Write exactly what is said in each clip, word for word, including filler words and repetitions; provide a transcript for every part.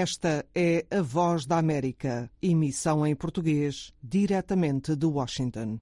Esta é a Voz da América, emissão em português, diretamente de Washington.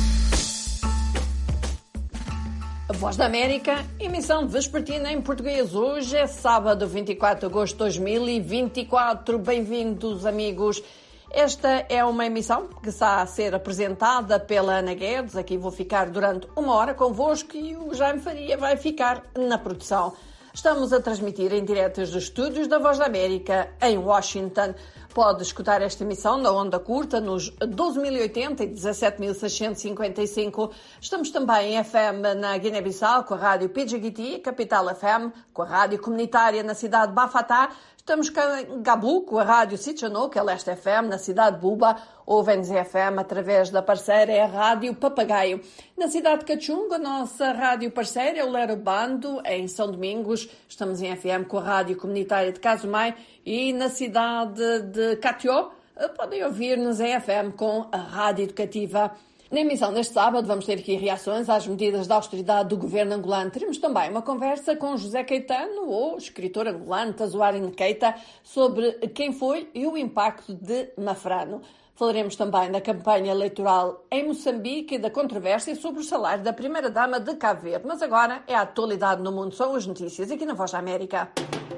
A Voz da América, emissão vespertina em português. Hoje é sábado, vinte e quatro de agosto de dois mil e vinte e quatro. Bem-vindos, amigos. Esta é uma emissão que está a ser apresentada pela Ana Guedes. Aqui vou ficar durante uma hora convosco e o Jaime Faria vai ficar na produção. Estamos a transmitir em direto dos estúdios da Voz da América em Washington. Pode escutar esta emissão na onda curta nos doze mil e oitenta e dezassete mil seiscentos e cinquenta e cinco. Estamos também em F M na Guiné-Bissau com a rádio Pidgiguiti, Capital F M, com a rádio comunitária na cidade de Bafatá. Estamos em Gabu com a rádio Sitchano, Leste F M, na cidade de Buba, ou Venze F M através da parceira é a rádio Papagaio. Na cidade de Cachunga, a nossa rádio parceira é o Lero Bando. Em São Domingos, estamos em F M com a rádio comunitária de Casumai. E na cidade de Catió, podem ouvir-nos em F M com a rádio educativa. Na emissão deste sábado vamos ter aqui reações às medidas de austeridade do governo angolano. Teremos também uma conversa com José Caetano, ou escritor angolano Tazuarine Keita, sobre quem foi e o impacto de Mafrano. Falaremos também da campanha eleitoral em Moçambique e da controvérsia sobre o salário da primeira-dama de Cabo Verde. Mas agora é a atualidade no mundo, são as notícias aqui na Voz da América.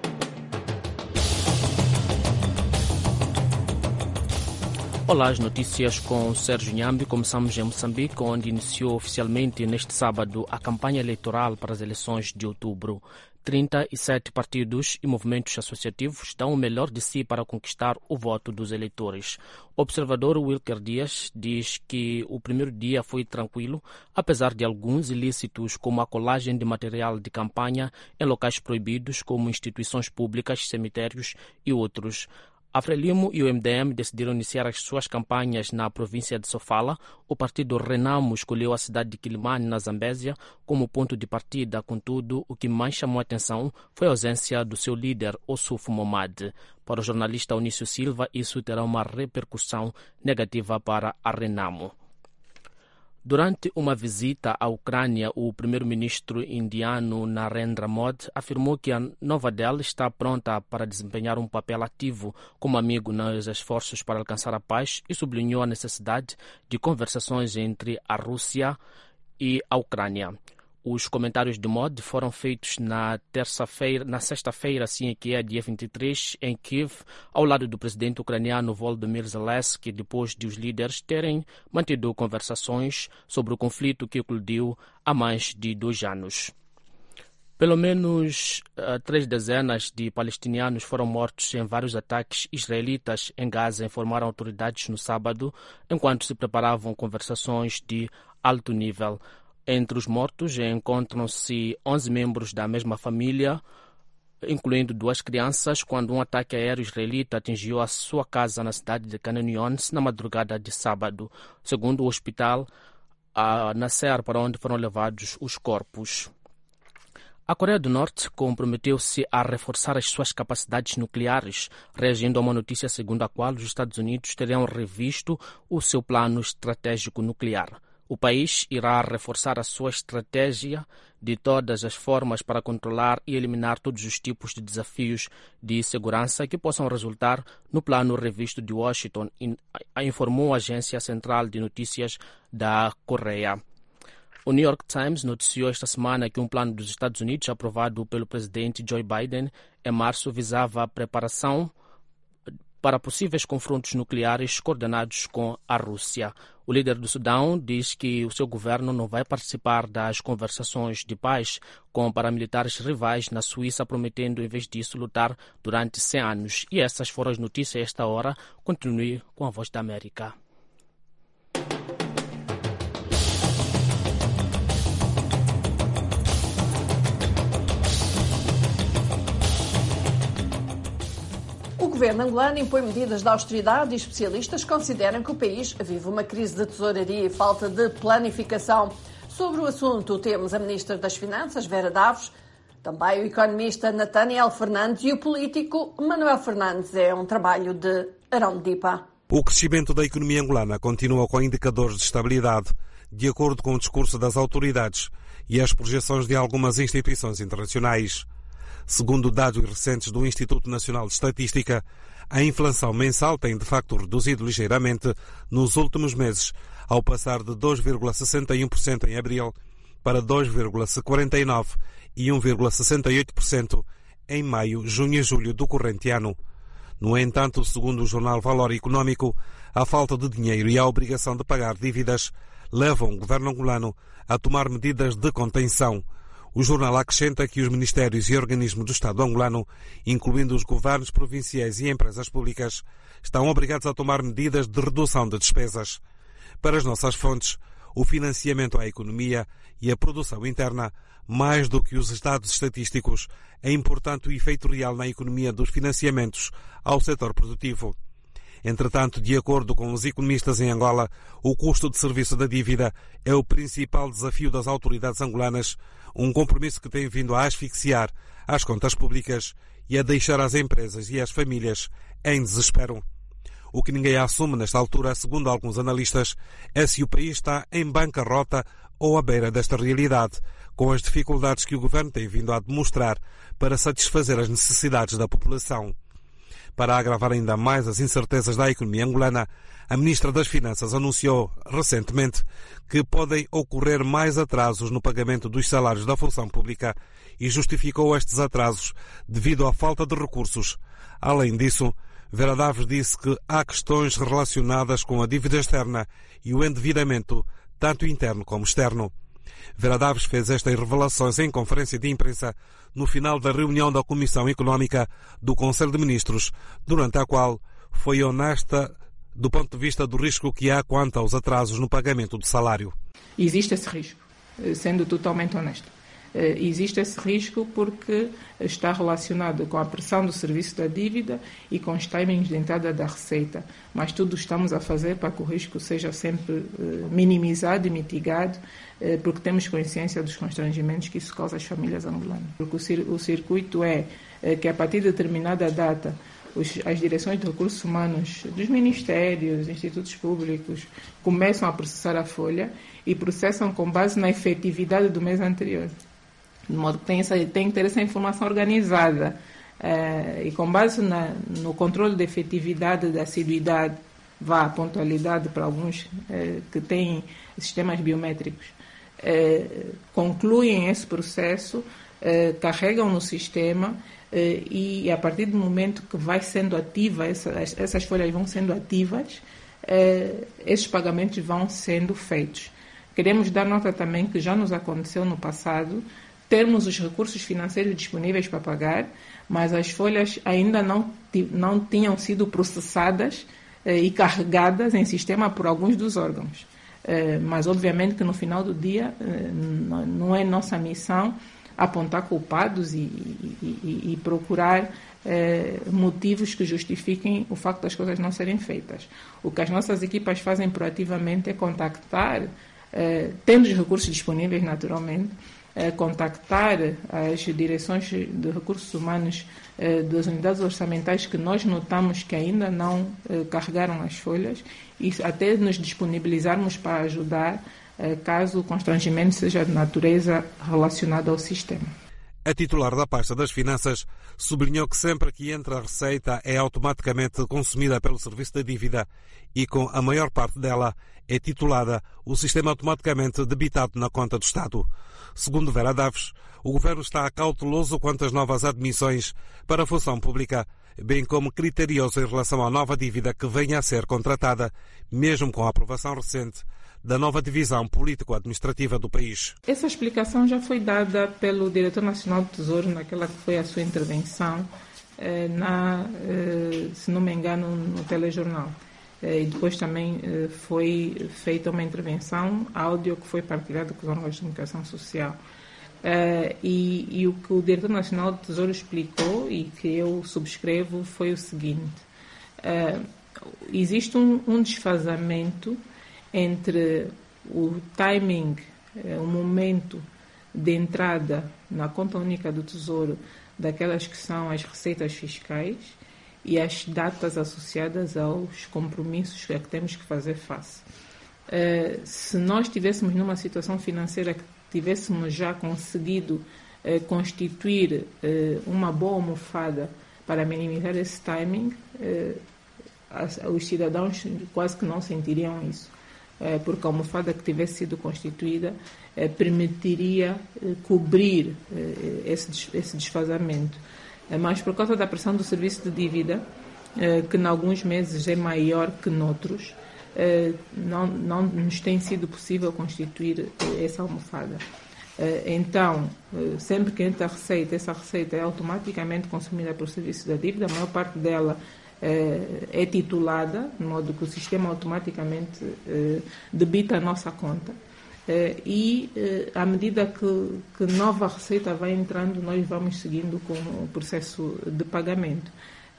Olá, as notícias com Sérgio Nhambi. Começamos em Moçambique, onde iniciou oficialmente neste sábado a campanha eleitoral para as eleições de outubro. trinta e sete partidos e movimentos associativos dão o melhor de si para conquistar o voto dos eleitores. O observador Wilker Dias diz que o primeiro dia foi tranquilo, apesar de alguns ilícitos, como a colagem de material de campanha em locais proibidos, como instituições públicas, cemitérios e outros. A Frelimo e o M D M decidiram iniciar as suas campanhas na província de Sofala. O partido Renamo escolheu a cidade de Quilimane, na Zambésia, como ponto de partida. Contudo, o que mais chamou a atenção foi a ausência do seu líder, Ossufo Momad. Para o jornalista Onício Silva, isso terá uma repercussão negativa para a Renamo. Durante uma visita à Ucrânia, o primeiro-ministro indiano Narendra Modi afirmou que a Nova Delhi está pronta para desempenhar um papel ativo como amigo nos esforços para alcançar a paz e sublinhou a necessidade de conversações entre a Rússia e a Ucrânia. Os comentários de Modi foram feitos na terça-feira, na sexta-feira, assim que é dia vinte e três, em Kiev, ao lado do presidente ucraniano Volodymyr Zelensky, depois de os líderes terem mantido conversações sobre o conflito que eclodiu há mais de dois anos. Pelo menos uh, três dezenas de palestinianos foram mortos em vários ataques israelitas em Gaza, informaram autoridades no sábado, enquanto se preparavam conversações de alto nível. Entre os mortos encontram-se onze membros da mesma família, incluindo duas crianças, quando um ataque aéreo israelita atingiu a sua casa na cidade de Khan Younis na madrugada de sábado, segundo o hospital a Nasser, para onde foram levados os corpos. A Coreia do Norte comprometeu-se a reforçar as suas capacidades nucleares, reagindo a uma notícia segundo a qual os Estados Unidos teriam revisto o seu plano estratégico nuclear. O país irá reforçar a sua estratégia de todas as formas para controlar e eliminar todos os tipos de desafios de segurança que possam resultar no plano revisto de Washington, informou a Agência Central de Notícias da Coreia. O New York Times noticiou esta semana que um plano dos Estados Unidos, aprovado pelo presidente Joe Biden em março, visava a preparação para possíveis confrontos nucleares coordenados com a Rússia. O líder do Sudão diz que o seu governo não vai participar das conversações de paz com paramilitares rivais na Suíça, prometendo, em vez disso, lutar durante cem anos. E essas foram as notícias a esta hora. Continue com a Voz da América. O governo angolano impõe medidas de austeridade e especialistas consideram que o país vive uma crise de tesouraria e falta de planificação. Sobre o assunto temos a Ministra das Finanças, Vera Davos, também o economista Nathaniel Fernandes e o político Manuel Fernandes. É um trabalho de Arão Dipa. O crescimento da economia angolana continua com indicadores de estabilidade, de acordo com o discurso das autoridades e as projeções de algumas instituições internacionais. Segundo dados recentes do Instituto Nacional de Estatística, a inflação mensal tem de facto reduzido ligeiramente nos últimos meses, ao passar de dois vírgula sessenta e um por cento em abril para dois vírgula quarenta e nove por cento e um vírgula sessenta e oito por cento em maio, junho e julho do corrente ano. No entanto, segundo o jornal Valor Econômico, a falta de dinheiro e a obrigação de pagar dívidas levam o governo angolano a tomar medidas de contenção. O jornal acrescenta que os ministérios e organismos do Estado angolano, incluindo os governos provinciais e empresas públicas, estão obrigados a tomar medidas de redução de despesas. Para as nossas fontes, o financiamento à economia e a produção interna, mais do que os dados estatísticos, é importante o efeito real na economia dos financiamentos ao setor produtivo. Entretanto, de acordo com os economistas em Angola, o custo de serviço da dívida é o principal desafio das autoridades angolanas, um compromisso que tem vindo a asfixiar as contas públicas e a deixar as empresas e as famílias em desespero. O que ninguém assume nesta altura, segundo alguns analistas, é se o país está em bancarrota ou à beira desta realidade, com as dificuldades que o governo tem vindo a demonstrar para satisfazer as necessidades da população. Para agravar ainda mais as incertezas da economia angolana, a Ministra das Finanças anunciou recentemente que podem ocorrer mais atrasos no pagamento dos salários da função pública e justificou estes atrasos devido à falta de recursos. Além disso, Vera Daves disse que há questões relacionadas com a dívida externa e o endividamento, tanto interno como externo. Vera Daves fez estas revelações em conferência de imprensa no final da reunião da Comissão Económica do Conselho de Ministros, durante a qual foi honesta do ponto de vista do risco que há quanto aos atrasos no pagamento do salário. Existe esse risco, sendo totalmente honesto. Existe esse risco porque está relacionado com a pressão do serviço da dívida e com os timings de entrada da receita. Mas tudo estamos a fazer para que o risco seja sempre minimizado e mitigado, porque temos consciência dos constrangimentos que isso causa às famílias angolanas. Porque o circuito é que a partir de determinada data as direções de recursos humanos dos ministérios, institutos públicos, começam a processar a folha e processam com base na efetividade do mês anterior. De modo que tem, essa, tem que ter essa informação organizada uh, e com base na, no controle da efetividade, da assiduidade, vá a pontualidade para alguns uh, que têm sistemas biométricos, uh, concluem esse processo, uh, carregam no sistema uh, e a partir do momento que vai sendo ativa, essa, essas folhas vão sendo ativas, uh, esses pagamentos vão sendo feitos. Queremos dar nota também que já nos aconteceu no passado termos os recursos financeiros disponíveis para pagar, mas as folhas ainda não, não tinham sido processadas eh, e carregadas em sistema por alguns dos órgãos. Eh, mas, obviamente, que no final do dia eh, não é nossa missão apontar culpados e, e, e, e procurar eh, motivos que justifiquem o facto das coisas não serem feitas. O que as nossas equipas fazem proativamente é contactar, eh, tendo os recursos disponíveis, naturalmente, Eh, contactar as direções de recursos humanos eh, das unidades orçamentais que nós notamos que ainda não eh, carregaram as folhas e até nos disponibilizarmos para ajudar eh, caso o constrangimento seja de natureza relacionada ao sistema. A titular da pasta das Finanças sublinhou que sempre que entra a receita é automaticamente consumida pelo serviço da dívida e com a maior parte dela é titulada o sistema automaticamente debitado na conta do Estado. Segundo Vera Daves, o Governo está cauteloso quanto às novas admissões para a função pública, bem como criterioso em relação à nova dívida que venha a ser contratada, mesmo com a aprovação recente da nova divisão político-administrativa do país. Essa explicação já foi dada pelo Diretor Nacional do Tesouro naquela que foi a sua intervenção, eh, na, eh, se não me engano, no telejornal. Eh, e depois também eh, foi feita uma intervenção áudio que foi partilhada com os órgãos de comunicação social. Eh, e, e o que o Diretor Nacional do Tesouro explicou e que eu subscrevo foi o seguinte. Eh, existe um, um desfazamento entre o timing, o momento de entrada na conta única do Tesouro daquelas que são as receitas fiscais e as datas associadas aos compromissos a que temos que fazer face. Uh, se nós estivéssemos numa situação financeira que tivéssemos já conseguido eh, constituir eh, uma boa almofada para minimizar esse timing, eh, as, os cidadãos quase que não sentiriam isso, eh, porque a almofada que tivesse sido constituída eh, permitiria eh, cobrir eh, esse, esse desfazamento. Eh, mas por causa da pressão do serviço de dívida, eh, que em alguns meses é maior que noutros, eh, não, não nos tem sido possível constituir eh, essa almofada. Então, sempre que entra a receita, essa receita é automaticamente consumida pelo serviço da dívida, a maior parte dela é titulada, de modo que o sistema automaticamente debita a nossa conta. E, à medida que, que nova receita vai entrando, nós vamos seguindo com o processo de pagamento.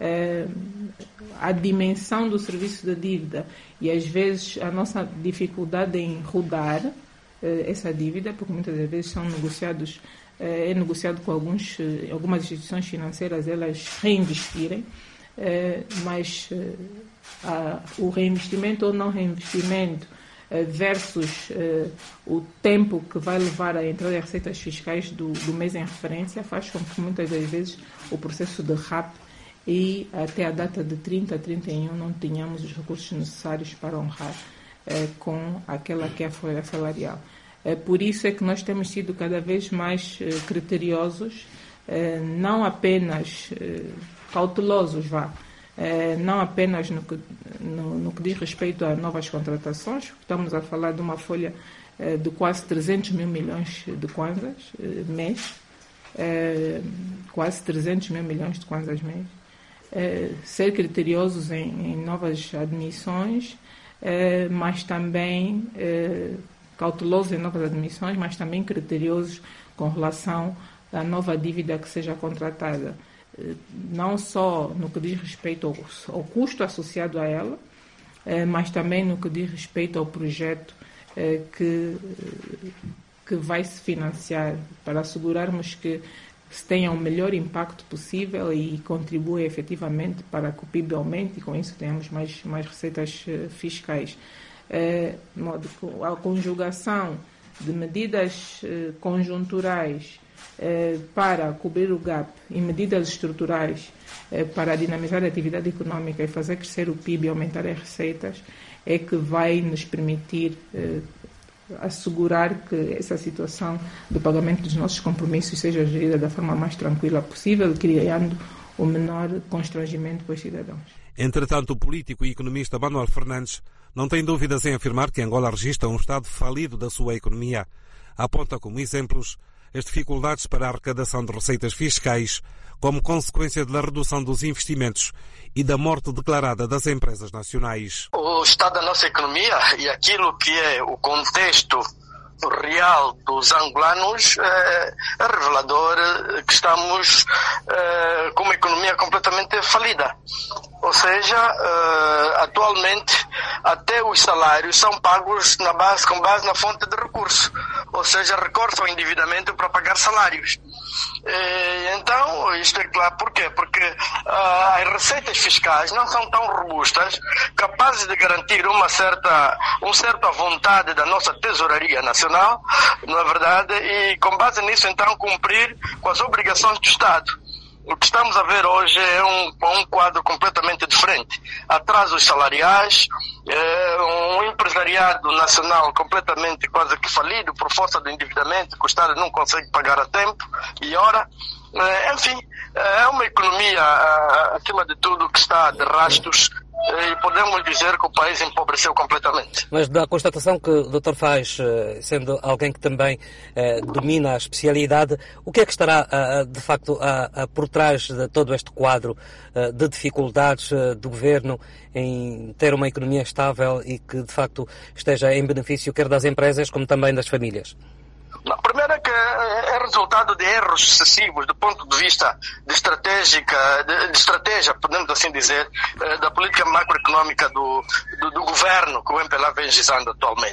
A dimensão do serviço da dívida e, às vezes, a nossa dificuldade em rodar essa dívida, porque muitas das vezes são negociados, é negociado com alguns, algumas instituições financeiras, elas reinvestirem, mas o reinvestimento ou não reinvestimento versus o tempo que vai levar a entrada de receitas fiscais do, do mês em referência faz com que muitas das vezes o processo derrape e até a data de trinta, trinta e um não tenhamos os recursos necessários para honrar com aquela que é a folha salarial. Por isso é que nós temos sido cada vez mais criteriosos, não apenas cautelosos, vá, não apenas no que, no, no que diz respeito a novas contratações. Estamos a falar de uma folha de quase trezentos mil milhões de kwanzas mês, quase trezentos mil milhões de kwanzas mês, ser criteriosos em, em novas admissões, Uh, mas também uh, cautelosos em novas admissões, mas também criteriosos com relação à nova dívida que seja contratada, uh, não só no que diz respeito ao, ao custo associado a ela, uh, mas também no que diz respeito ao projeto uh, que, uh, que vai se financiar, para assegurarmos que se tenha o melhor impacto possível e contribua efetivamente para que o P I B aumente e com isso tenhamos mais, mais receitas uh, fiscais. Uh, de modo que a conjugação de medidas uh, conjunturais uh, para cobrir o gap e medidas estruturais uh, para dinamizar a atividade económica e fazer crescer o P I B e aumentar as receitas é que vai nos permitir uh, assegurar que essa situação do pagamento dos nossos compromissos seja gerida da forma mais tranquila possível, criando o menor constrangimento para os cidadãos. Entretanto, o político e economista Manuel Fernandes não tem dúvidas em afirmar que Angola registra um estado falido da sua economia. Aponta como exemplos as dificuldades para a arrecadação de receitas fiscais como consequência da redução dos investimentos e da morte declarada das empresas nacionais. O estado da nossa economia e aquilo que é o contexto real dos angolanos é, é revelador que estamos é, com uma economia completamente falida. Ou seja, é, atualmente até os salários são pagos na base, com base na fonte de recurso, ou seja, recorre ao endividamento para pagar salários. E, então, isto é claro, por quê? Porque uh, as receitas fiscais não são tão robustas, capazes de garantir uma certa, uma certa vontade da nossa tesouraria nacional, não é verdade? E com base nisso, então, cumprir com as obrigações do Estado. O que estamos a ver hoje é um, um quadro completamente diferente. Atrasos salariais, é, um empresariado nacional completamente quase que falido por força do endividamento, que o Estado não consegue pagar a tempo e hora. É, enfim, é uma economia, acima de tudo, que está de rastros e podemos dizer que o país empobreceu completamente. Mas da constatação que o doutor faz, sendo alguém que também eh, domina a especialidade, o que é que estará eh, de facto a, a, por trás de todo este quadro eh, de dificuldades eh, do governo em ter uma economia estável e que de facto esteja em benefício quer das empresas como também das famílias? Não, primeiro é que é resultado de erros sucessivos do ponto de vista de estratégica, de, de estratégia, podemos assim dizer, da política macroeconómica do, do, do governo que o M P L A vem gizando atualmente.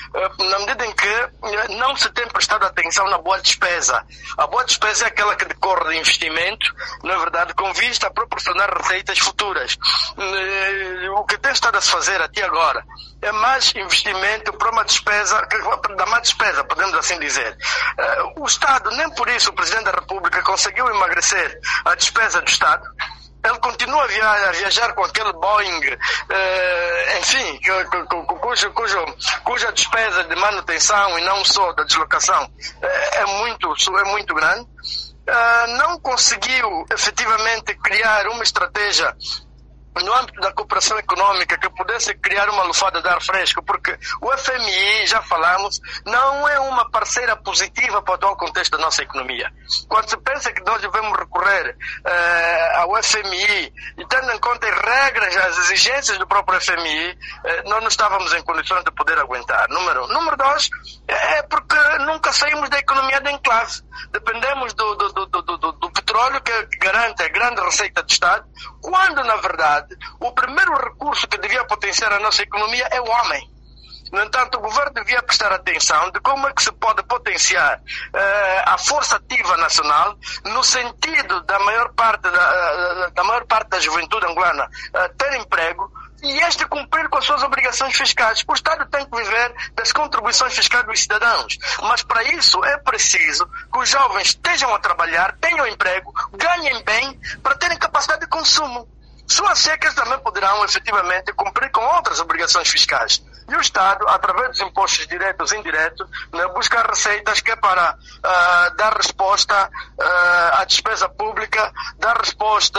na medida em que não se tem prestado atenção na boa despesa. A boa despesa é aquela que decorre de investimento, na verdade, com vista a proporcionar receitas futuras. O que tem estado a se fazer até agora é mais investimento para uma despesa, da má despesa, podemos assim dizer. O Estado, nem por isso o Presidente da República conseguiu emagrecer a despesa do Estado. Ele continua a, via a viajar com aquele Boeing, eh, enfim, cujo, cujo, cuja despesa de manutenção e não só da deslocação eh, é, muito, é muito grande. Eh, não conseguiu efetivamente criar uma estratégia no âmbito da cooperação econômica que pudesse criar uma lufada de ar fresco, porque o F M I, já falamos, não é uma parceira positiva para o atual contexto da nossa economia. Quando se pensa que nós devemos recorrer uh, ao F M I e tendo em conta as regras, as exigências do próprio F M I, uh, nós não estávamos em condições de poder aguentar. Número um. Número dois, é porque nunca saímos da economia de enclave. Dependemos do, do, do, do, do, do petróleo que garante a grande receita do Estado, quando, na verdade, o primeiro recurso que devia potenciar a nossa economia é o homem. No entanto, o governo devia prestar atenção de como é que se pode potenciar uh, a força ativa nacional no sentido da maior parte da, da, maior parte da juventude angolana uh, ter emprego e este cumprir com as suas obrigações fiscais. O Estado tem que viver das contribuições fiscais dos cidadãos, mas para isso é preciso que os jovens estejam a trabalhar, tenham emprego, ganhem bem para terem capacidade de consumo. Só assim é que eles também poderão efetivamente cumprir com outras obrigações fiscais. E o Estado, através dos impostos diretos e indiretos, né, busca receitas que é para uh, dar resposta uh, à despesa pública, dar resposta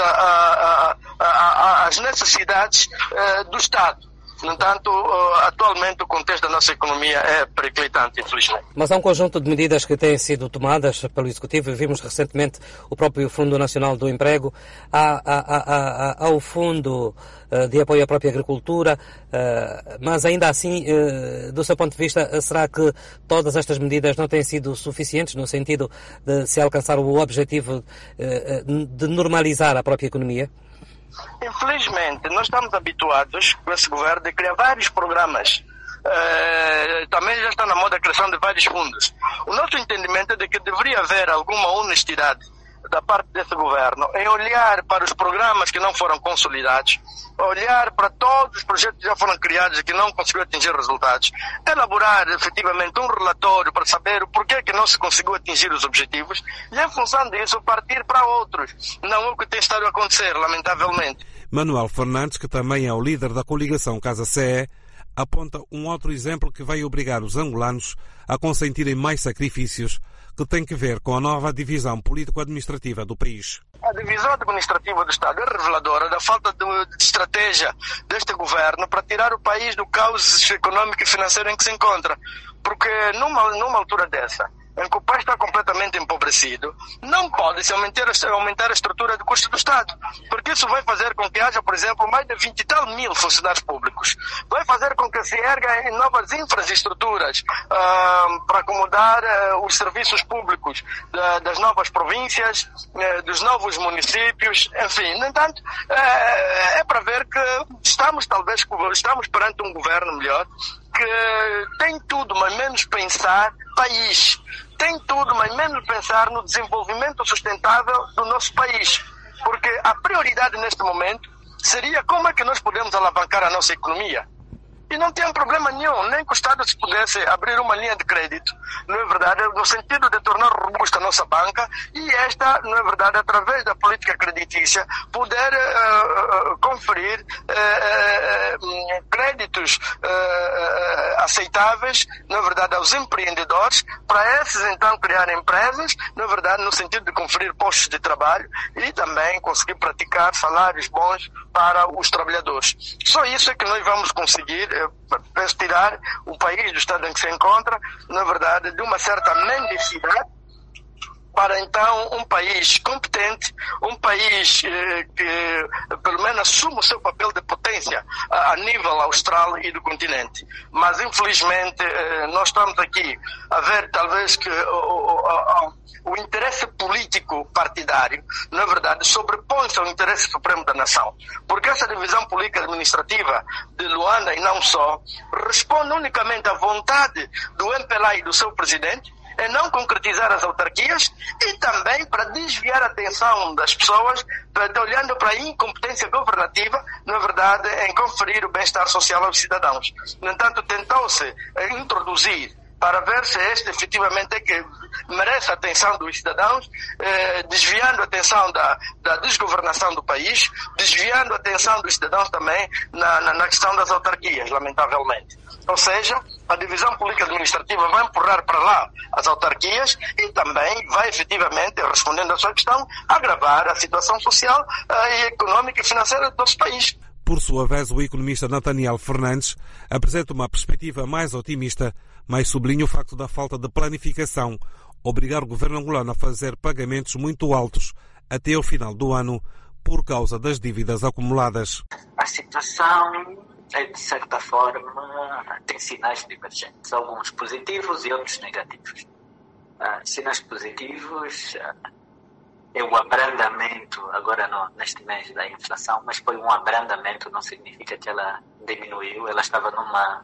às necessidades uh, do Estado. No entanto, atualmente o contexto da nossa economia é periclitante, infelizmente. Mas há um conjunto de medidas que têm sido tomadas pelo Executivo. Vimos recentemente o próprio Fundo Nacional do Emprego, há, há, há, há, há o Fundo de Apoio à Própria Agricultura, mas ainda assim, do seu ponto de vista, será que todas estas medidas não têm sido suficientes no sentido de se alcançar o objetivo de normalizar a própria economia? Infelizmente, nós estamos habituados com esse governo de criar vários programas. Uh, também já está na moda a criação de vários fundos. O nosso entendimento é de que deveria haver alguma honestidade da parte desse governo em olhar para os programas que não foram consolidados, olhar para todos os projetos que já foram criados e que não conseguiram atingir resultados, elaborar efetivamente um relatório para saber o porquê que não se conseguiu atingir os objetivos e, em função disso, partir para outros. Não é o que tem estado a acontecer, lamentavelmente. Manuel Fernandes, que também é o líder da coligação Casa C E, aponta um outro exemplo que vai obrigar os angolanos a consentirem mais sacrifícios, que tem que ver com a nova divisão político-administrativa do país. A divisão administrativa do Estado é reveladora da falta de, de estratégia deste governo para tirar o país do caos econômico e financeiro em que se encontra. Porque numa, numa altura dessa, em que o país está completamente empobrecido, não pode-se aumentar, aumentar a estrutura de custo do Estado, porque isso vai fazer com que haja, por exemplo, mais de vinte e tal mil funcionários públicos. Vai fazer com que se erga novas infraestruturas uh, para acomodar uh, os serviços públicos uh, das novas províncias, uh, dos novos municípios, enfim. No entanto, uh, é para ver que estamos, talvez, estamos perante um governo melhor, que tem tudo, mas menos pensar país. Tem tudo, mas menos pensar no desenvolvimento sustentável do nosso país. Porque a prioridade neste momento seria como é que nós podemos alavancar a nossa economia. E não tem problema nenhum, nem que o Estado se pudesse abrir uma linha de crédito, não é verdade, no sentido de tornar robusta a nossa banca e esta, não é verdade, através da política creditícia, poder uh, conferir uh, uh, créditos uh, aceitáveis, não é verdade, aos empreendedores, para esses então criarem empresas, não é verdade, no sentido de conferir postos de trabalho e também conseguir praticar salários bons para os trabalhadores. Só isso é que nós vamos conseguir para tirar o país do estado em que se encontra, na verdade, de uma certa mendicidade, para então um país competente, um país eh, que pelo menos assume o seu papel de potência a, a nível austral e do continente. Mas infelizmente eh, nós estamos aqui a ver talvez que o, o, o, o interesse político partidário, na verdade, sobrepõe-se ao interesse supremo da nação. Porque essa divisão política administrativa de Luanda e não só responde unicamente à vontade do M P L A e do seu presidente é não concretizar as autarquias e também para desviar a atenção das pessoas, para, olhando para a incompetência governativa, na verdade, em conferir o bem-estar social aos cidadãos. No entanto, tentou-se introduzir para ver se este efetivamente é que merece a atenção dos cidadãos, eh, desviando a atenção da, da desgovernação do país, desviando a atenção dos cidadãos também na, na, na questão das autarquias, lamentavelmente. Ou seja, a divisão política administrativa vai empurrar para lá as autarquias e também vai efetivamente, respondendo à sua questão, agravar a situação social, eh, económica e financeira do nosso país. Por sua vez, o economista Nathaniel Fernandes apresenta uma perspectiva mais otimista, mas sublinha o facto da falta de planificação obrigar o governo angolano a fazer pagamentos muito altos até o final do ano por causa das dívidas acumuladas. A situação, de certa forma, tem sinais divergentes, alguns positivos e outros negativos. Uh, sinais positivos uh, é o abrandamento, agora no, neste mês da inflação, mas foi um abrandamento, não significa que ela diminuiu, ela estava numa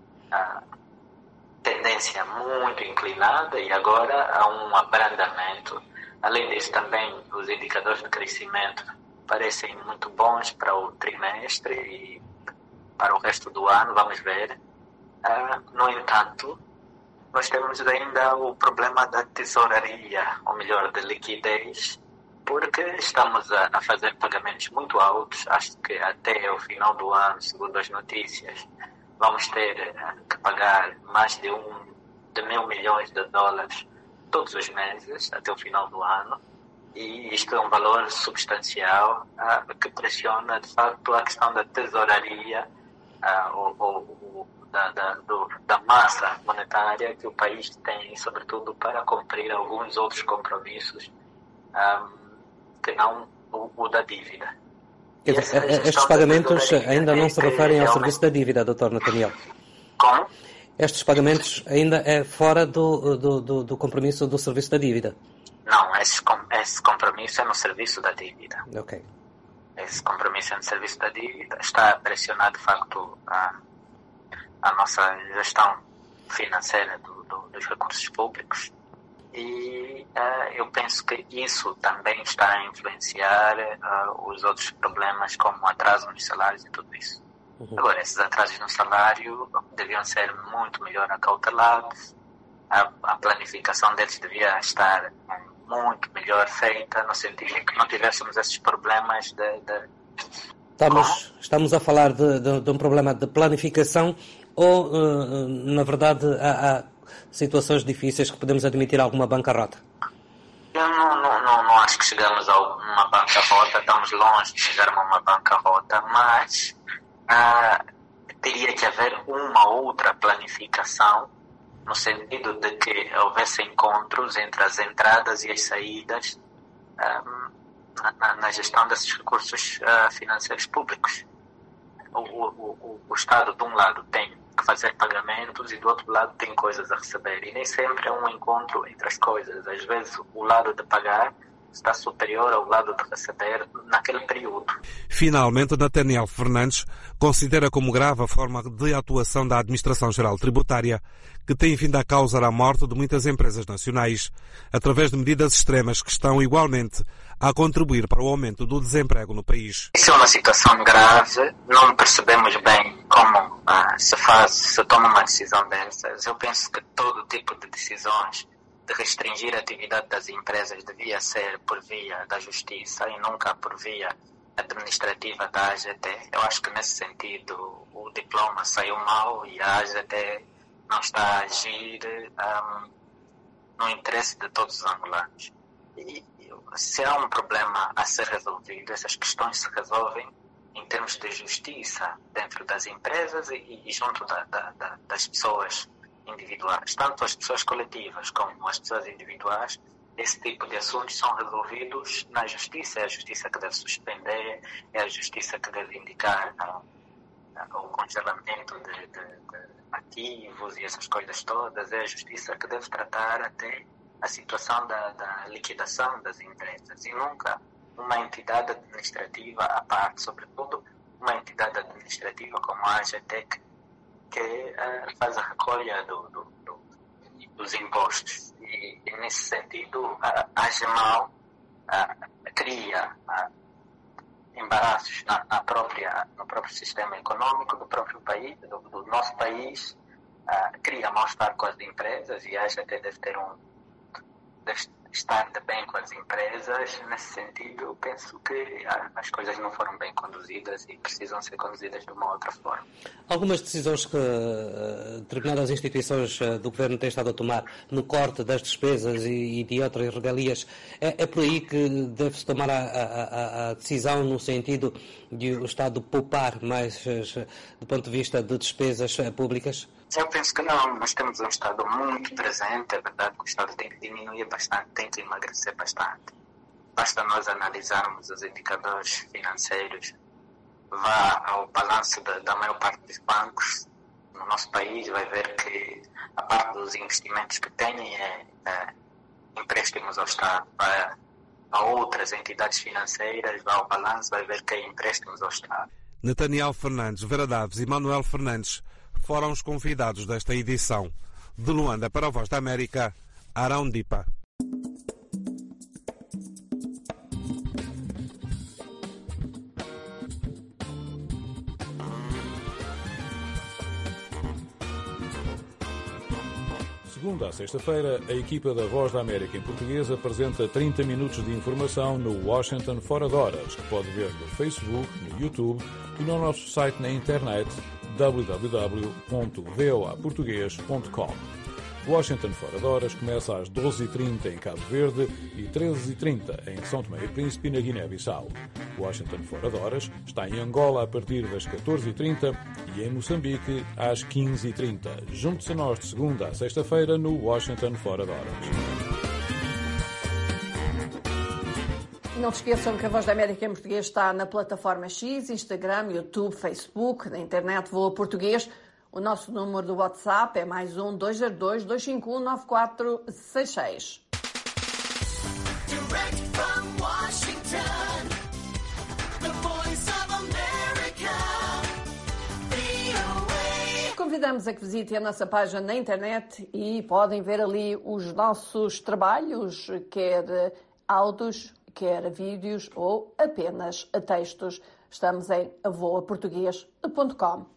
uh, tendência muito inclinada e agora há um abrandamento. Além disso, também os indicadores de crescimento parecem muito bons para o trimestre e para o resto do ano, vamos ver. Uh, no entanto, nós temos ainda o problema da tesouraria, ou melhor, da liquidez, porque estamos a, a fazer pagamentos muito altos. Acho que até o final do ano, segundo as notícias, vamos ter uh, que pagar mais de um de mil milhões de dólares todos os meses até o final do ano. E isto é um valor substancial uh, que pressiona, de facto, a questão da tesouraria uh, ou, ou da, da, do, da massa monetária que o país tem, sobretudo para cumprir alguns outros compromissos um, que não o, o da dívida. Esse, estes pagamentos ainda não se referem ao serviço da dívida, doutor Nathaniel? Como? Estes pagamentos ainda é fora do, do, do, do compromisso do serviço da dívida? Não, esse, esse compromisso é no serviço da dívida. Ok. Esse compromisso é no serviço da dívida. Está a pressionar, de facto, a, a nossa gestão financeira do, do, dos recursos públicos. E uh, eu penso que isso também está a influenciar uh, os outros problemas, como atraso nos salários e tudo isso. Uhum. Agora, esses atrasos no salário deviam ser muito melhor acautelados, a, a planificação deles devia estar muito melhor feita, no sentido em que não tivéssemos esses problemas de... de... Estamos, estamos a falar de, de, de um problema de planificação ou, uh, na verdade, há, há situações difíceis que podemos admitir alguma bancarrota? Eu não, não, não, não acho que chegamos a uma bancarrota, estamos longe de chegar a uma bancarrota, mas ah, teria que haver uma outra planificação, no sentido de que houvesse encontros entre as entradas e as saídas ah, na, na gestão desses recursos ah, financeiros públicos. O, o, o, o Estado, de um lado, tem que fazer pagamentos e do outro lado tem coisas a receber. E nem sempre é um encontro entre as coisas. Às vezes o lado de pagar está superior ao lado de receber naquele período. Finalmente, Nathaniel Fernandes considera como grave a forma de atuação da Administração-Geral Tributária, que tem vindo a causar a morte de muitas empresas nacionais, através de medidas extremas que estão igualmente a contribuir para o aumento do desemprego no país. Isso é uma situação grave, não percebemos bem como ah, se faz, se toma uma decisão dessas. Eu penso que todo tipo de decisões de restringir a atividade das empresas devia ser por via da justiça e nunca por via administrativa da A G T. Eu acho que nesse sentido o diploma saiu mal e a A G T não está a agir um, no interesse de todos os angolanos. E se há um problema a ser resolvido, essas questões se resolvem em termos de justiça dentro das empresas e, e junto da, da, da, das pessoas individuais. Tanto as pessoas coletivas como as pessoas individuais esse tipo de assuntos são resolvidos na justiça. É a justiça que deve suspender, é a justiça que deve indicar uh, o congelamento de, de, de ativos e essas coisas todas. É a justiça que deve tratar até a situação da, da liquidação das empresas, e nunca uma entidade administrativa à parte, sobretudo uma entidade administrativa como a AGTEC, que uh, faz a recolha do, do, do, dos impostos. E, e nesse sentido, uh, a AGEMAL uh, cria uh, embaraços na, na própria, no próprio sistema econômico do próprio país, do, do nosso país, uh, cria mal-estar com as empresas, e a AGT deve ter um deve estar de bem com as empresas. Nesse sentido, eu penso que as coisas não foram bem conduzidas e precisam ser conduzidas de uma outra forma. Algumas decisões que uh, determinadas instituições uh, do Governo têm estado a tomar no corte das despesas e, e de outras regalias, é, é por aí que deve-se tomar a, a, a decisão no sentido de o Estado poupar mais uh, do ponto de vista de despesas uh, públicas? Eu penso que não. Nós temos um Estado muito presente. É verdade que o Estado tem que diminuir bastante, tem que emagrecer bastante. Basta nós analisarmos os indicadores financeiros. Vá ao balanço da, da maior parte dos bancos no nosso país, vai ver que a parte dos investimentos que têm é, é empréstimos ao Estado. Vai a outras entidades financeiras, vá ao balanço, vai ver que é empréstimos ao Estado. Nathaniel Fernandes, Vera Daves e Manuel Fernandes foram os convidados desta edição. De Luanda para a Voz da América, Arão Dipa. Segunda a sexta-feira, a equipa da Voz da América em português apresenta trinta minutos de informação no Washington Fora de Horas, que pode ver no Facebook, no YouTube e no nosso site na internet w w w ponto voa português ponto com. Washington Fora de Horas começa às doze e trinta em Cabo Verde e treze e trinta em São Tomé e Príncipe, na Guiné-Bissau. Washington Fora de Horas está em Angola a partir das catorze e trinta e em Moçambique às quinze e trinta. Junte-se a nós de segunda a sexta-feira no Washington Fora de Horas. Não se esqueçam que a Voz da América em português está na plataforma X, Instagram, YouTube, Facebook, na internet Voa Português. O nosso número do WhatsApp é mais um dois zero dois, dois cinco um, nove quatro seis seis. Convidamos a que visitem a nossa página na internet e podem ver ali os nossos trabalhos, quer áudios, quer vídeos ou apenas textos. Estamos em voa português ponto com.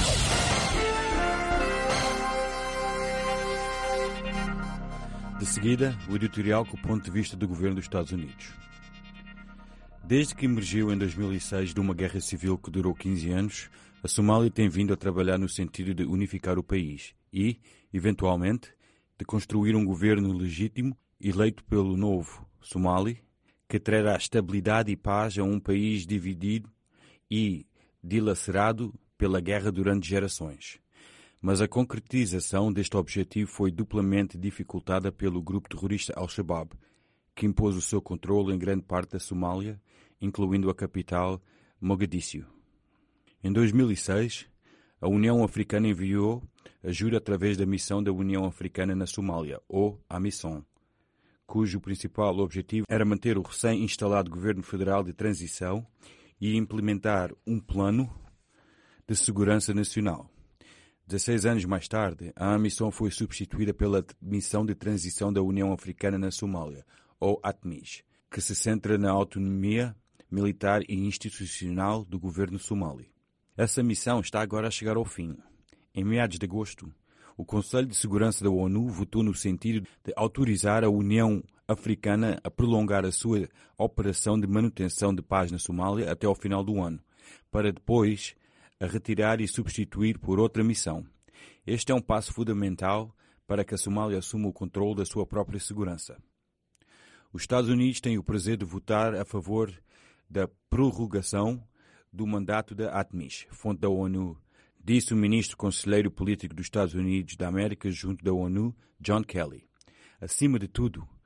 De seguida, o editorial com o ponto de vista do governo dos Estados Unidos. Desde que emergiu em dois mil e seis de uma guerra civil que durou quinze anos, a Somália tem vindo a trabalhar no sentido de unificar o país e, eventualmente, de construir um governo legítimo eleito pelo novo Somali, que trará estabilidade e paz a um país dividido e dilacerado pela guerra durante gerações. Mas a concretização deste objetivo foi duplamente dificultada pelo grupo terrorista Al-Shabaab, que impôs o seu controle em grande parte da Somália, incluindo a capital, Mogadíscio. Em dois mil e seis, a União Africana enviou ajuda através da Missão da União Africana na Somália, ou AMISOM, cujo principal objetivo era manter o recém-instalado Governo Federal de Transição e implementar um plano de segurança nacional. dezesseis anos mais tarde, a AMISOM foi substituída pela Missão de Transição da União Africana na Somália, ou ATMIS, que se centra na autonomia militar e institucional do governo somali. Essa missão está agora a chegar ao fim. Em meados de agosto, o Conselho de Segurança da ONU votou no sentido de autorizar a União Africana a prolongar a sua operação de manutenção de paz na Somália até ao final do ano, para depois a retirar e substituir por outra missão. Este é um passo fundamental para que a Somália assuma o controle da sua própria segurança. Os Estados Unidos têm o prazer de votar a favor da prorrogação do mandato da ATMIS, fonte da ONU, disse o ministro conselheiro político dos Estados Unidos da América junto da ONU, John Kelly. Acima de tudo,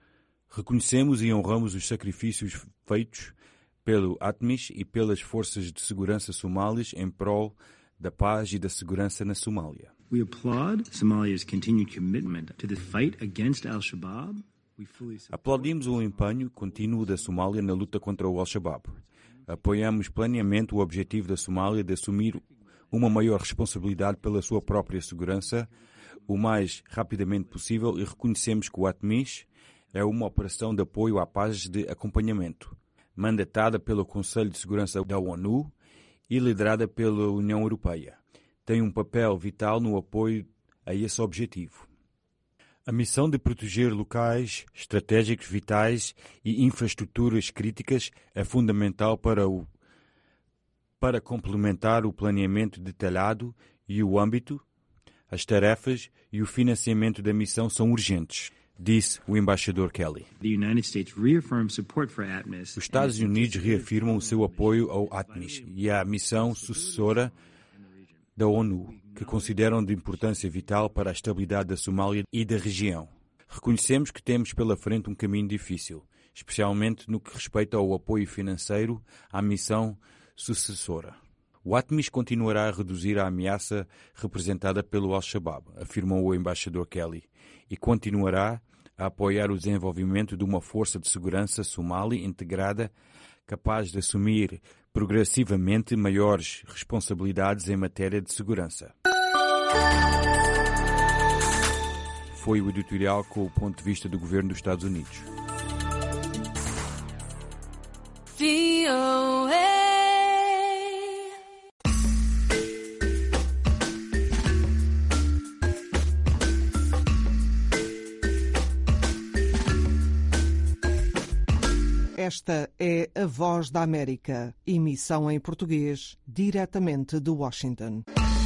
Reconhecemos e honramos os sacrifícios feitos pelo ATMIS e pelas forças de segurança somalis em prol da paz e da segurança na Somália. We applaud Somalia's continued commitment to the fight against Al-Shabaab. Aplaudimos o empenho contínuo da Somália na luta contra o Al-Shabaab. Apoiamos plenamente o objetivo da Somália de assumir uma maior responsabilidade pela sua própria segurança o mais rapidamente possível e reconhecemos que o ATMIS é uma operação de apoio à paz de acompanhamento, mandatada pelo Conselho de Segurança da ONU e liderada pela União Europeia. Tem um papel vital no apoio a esse objetivo. A missão de proteger locais estratégicos vitais e infraestruturas críticas é fundamental para, o, para complementar o planeamento detalhado e o âmbito, as tarefas e o financiamento da missão são urgentes, disse o embaixador Kelly. Os Estados Unidos reafirmam o seu apoio ao ATMIS e à missão sucessora da ONU, que consideram de importância vital para a estabilidade da Somália e da região. Reconhecemos que temos pela frente um caminho difícil, especialmente no que respeita ao apoio financeiro à missão sucessora. O ATMIS continuará a reduzir a ameaça representada pelo Al-Shabaab, afirmou o embaixador Kelly, e continuará a apoiar o desenvolvimento de uma força de segurança somali integrada capaz de assumir progressivamente maiores responsabilidades em matéria de segurança. Foi o editorial com o ponto de vista do governo dos Estados Unidos. V O A Esta é a Voz da América, emissão em português, diretamente de Washington.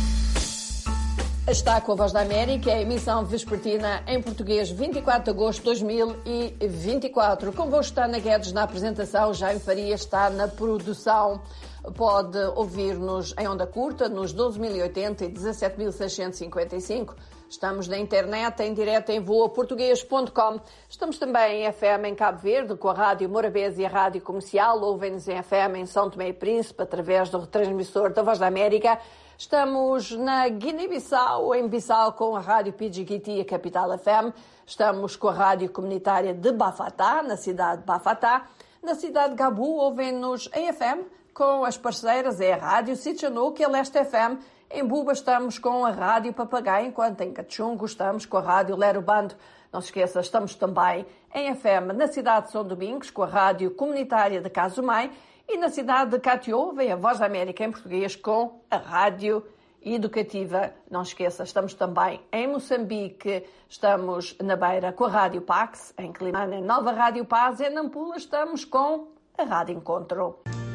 Está com a Voz da América, a emissão vespertina em português, vinte e quatro de agosto de dois mil e vinte e quatro. Convosco está na Guedes na apresentação, Jaime Faria está na produção. Pode ouvir-nos em onda curta, nos doze mil e oitenta e dezassete mil seiscentos e cinquenta e cinco. Estamos na internet, em direto em voa português ponto com. Estamos também em F M em Cabo Verde, com a Rádio Morabeza e a Rádio Comercial. Ouvem-nos em F M em São Tomé e Príncipe, através do retransmissor da Voz da América. Estamos na Guiné-Bissau, em Bissau, com a Rádio Pidgiguiti e a Capital F M. Estamos com a Rádio Comunitária de Bafatá, na cidade de Bafatá. Na cidade de Gabu, ouvem-nos em F M, com as parceiras, é a Rádio Sitchanuque e a Leste F M. Em Buba estamos com a Rádio Papagaio, enquanto em Cachungo estamos com a Rádio Lero Bando. Não se esqueça, estamos também em F M na cidade de São Domingos, com a Rádio Comunitária de Casumai, e na cidade de Catió, vem a Voz da América em português com a Rádio Educativa. Não se esqueça, estamos também em Moçambique, estamos na Beira com a Rádio Pax, em Climane, Nova Rádio Paz, e em Nampula estamos com a Rádio Encontro.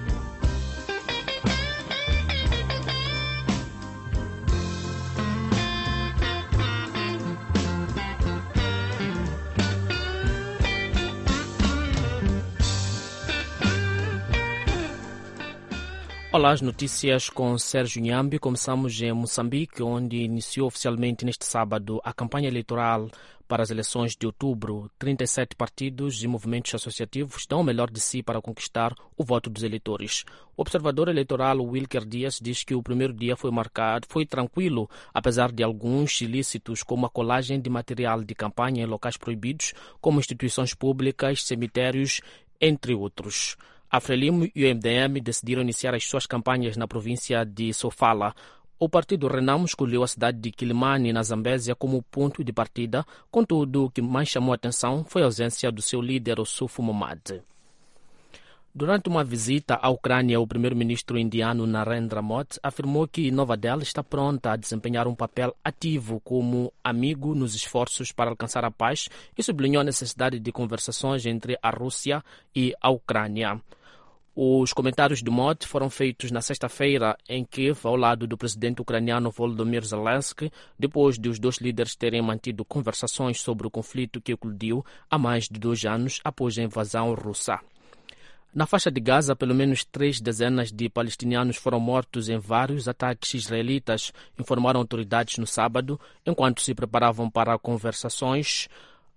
Olá, as notícias com Sérgio Nhambi. Começamos em Moçambique, onde iniciou oficialmente neste sábado a campanha eleitoral para as eleições de outubro. trinta e sete partidos e movimentos associativos dão o melhor de si para conquistar o voto dos eleitores. O observador eleitoral Wilker Dias diz que o primeiro dia foi marcado, foi tranquilo, apesar de alguns ilícitos, como a colagem de material de campanha em locais proibidos, como instituições públicas, cemitérios, entre outros. A Frelimo e o M D M decidiram iniciar as suas campanhas na província de Sofala. O partido Renamo escolheu a cidade de Quilimane, na Zambésia, como ponto de partida. Contudo, o que mais chamou a atenção foi a ausência do seu líder, Ossufo Momad. Durante uma visita à Ucrânia, o primeiro-ministro indiano Narendra Modi afirmou que Nova Delhi está pronta a desempenhar um papel ativo como amigo nos esforços para alcançar a paz e sublinhou a necessidade de conversações entre a Rússia e a Ucrânia. Os comentários de Modi foram feitos na sexta-feira em Kiev, ao lado do presidente ucraniano Volodymyr Zelensky, depois de os dois líderes terem mantido conversações sobre o conflito que eclodiu há mais de dois anos após a invasão russa. Na faixa de Gaza, pelo menos três dezenas de palestinianos foram mortos em vários ataques israelitas, informaram autoridades no sábado, enquanto se preparavam para conversações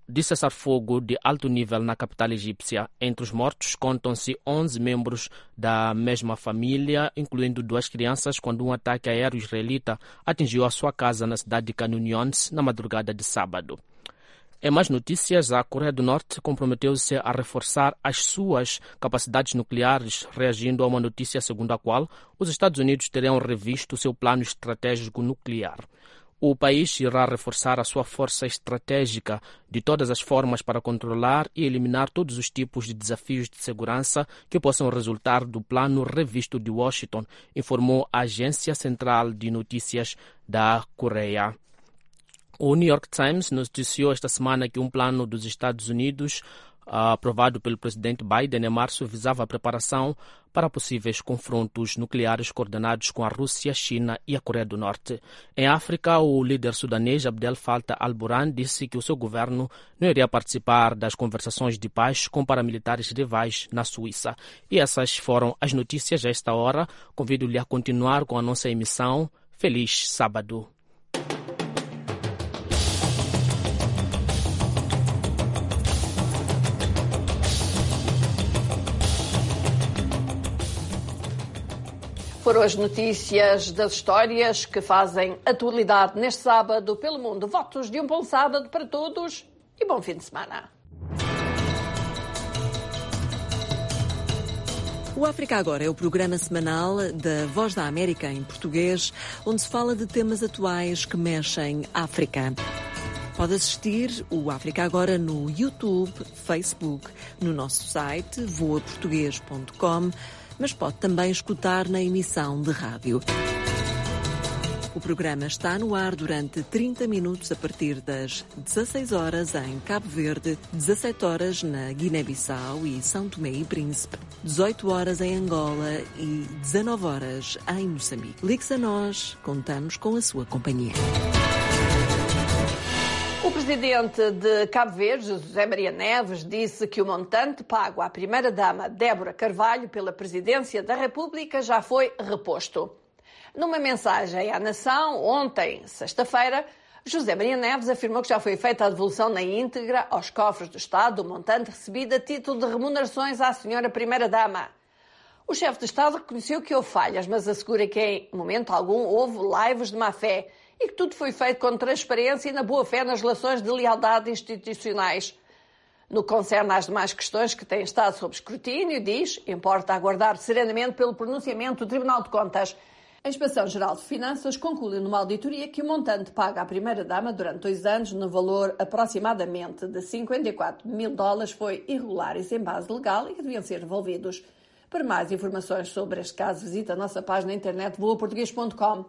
de cessar-fogo de alto nível na capital egípcia. Entre os mortos contam-se onze membros da mesma família, incluindo duas crianças, quando um ataque aéreo israelita atingiu a sua casa na cidade de Khan Younis na madrugada de sábado. Em mais notícias, a Coreia do Norte comprometeu-se a reforçar as suas capacidades nucleares, reagindo a uma notícia segundo a qual os Estados Unidos teriam revisto seu plano estratégico nuclear. O país irá reforçar a sua força estratégica de todas as formas para controlar e eliminar todos os tipos de desafios de segurança que possam resultar do plano revisto de Washington, informou a Agência Central de Notícias da Coreia. O New York Times noticiou esta semana que um plano dos Estados Unidos, aprovado pelo presidente Biden em março, visava a preparação para possíveis confrontos nucleares coordenados com a Rússia, China e a Coreia do Norte. Em África, o líder sudanês Abdel Fattah al-Burhan disse que o seu governo não iria participar das conversações de paz com paramilitares rivais na Suíça. E essas foram as notícias a esta hora. Convido-lhe a continuar com a nossa emissão. Feliz sábado. Foram as notícias das histórias que fazem atualidade neste sábado pelo mundo. Votos de um bom sábado para todos e bom fim de semana. O África Agora é o programa semanal da Voz da América em português, onde se fala de temas atuais que mexem África. Pode assistir o África Agora no YouTube, Facebook, no nosso site voa português ponto com, mas pode também escutar na emissão de rádio. O programa está no ar durante trinta minutos a partir das dezasseis horas em Cabo Verde, dezassete horas na Guiné-Bissau e São Tomé e Príncipe, dezoito horas em Angola e dezanove horas em Moçambique. Ligue-se a nós, contamos com a sua companhia. O presidente de Cabo Verde, José Maria Neves, disse que o montante pago à primeira-dama Débora Carvalho pela presidência da República já foi reposto. Numa mensagem à nação, ontem, sexta-feira, José Maria Neves afirmou que já foi feita a devolução na íntegra aos cofres do Estado do montante recebido a título de remunerações à senhora primeira-dama. O chefe de Estado reconheceu que houve falhas, mas assegura que em momento algum houve laivos de má-fé e que tudo foi feito com transparência e na boa-fé nas relações de lealdade institucionais. No que concerne às demais questões que têm estado sob escrutínio, diz, importa aguardar serenamente pelo pronunciamento do Tribunal de Contas. A Inspeção-Geral de Finanças concluiu numa auditoria que o montante pago à primeira-dama durante dois anos, no valor aproximadamente de cinquenta e quatro mil dólares, foi irregular e sem base legal e que deviam ser devolvidos. Para mais informações sobre este caso, visite a nossa página na internet voa português ponto com.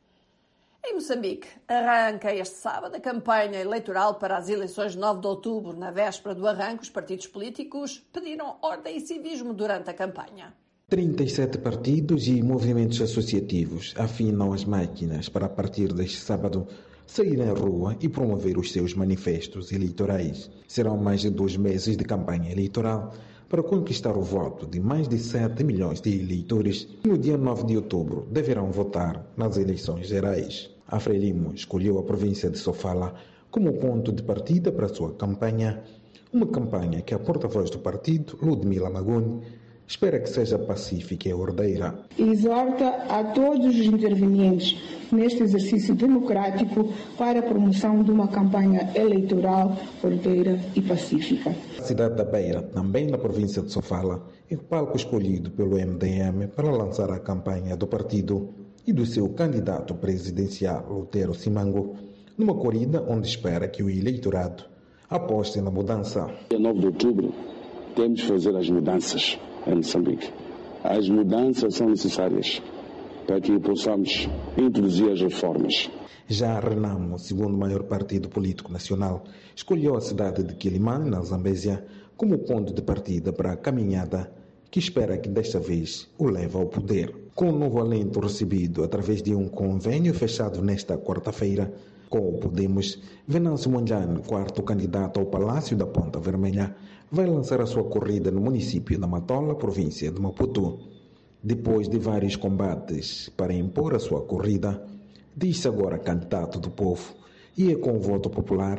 Em Moçambique, arranca este sábado a campanha eleitoral para as eleições de nove de outubro. Na véspera do arranque, os partidos políticos pediram ordem e civismo durante a campanha. trinta e sete partidos e movimentos associativos afinam as máquinas para, a partir deste sábado, sair à rua e promover os seus manifestos eleitorais. Serão mais de dois meses de campanha eleitoral para conquistar o voto de mais de sete milhões de eleitores que no dia nove de outubro deverão votar nas eleições gerais. A Frelimo escolheu a província de Sofala como ponto de partida para a sua campanha, uma campanha que a porta-voz do partido, Ludmila Magoni, espera que seja pacífica e ordeira. Exorta a todos os intervenientes neste exercício democrático para a promoção de uma campanha eleitoral ordeira e pacífica. A cidade da Beira, também na província de Sofala, é o palco escolhido pelo M D M para lançar a campanha do partido e do seu candidato presidencial, Lutero Simango, numa corrida onde espera que o eleitorado aposte na mudança. Dia nove de outubro, temos de fazer as mudanças em Moçambique. As mudanças são necessárias para que possamos introduzir as reformas. Já a Renamo, o segundo maior partido político nacional, escolheu a cidade de Quilimane, na Zambésia, como ponto de partida para a caminhada que espera que desta vez o leve ao poder. Com o novo alento recebido através de um convênio fechado nesta quarta-feira com o Podemos, Venâncio Mondlane, quarto candidato ao Palácio da Ponta Vermelha, vai lançar a sua corrida no município da Matola, província de Maputo. Depois de vários combates para impor a sua corrida, diz-se agora candidato do povo e é com o voto popular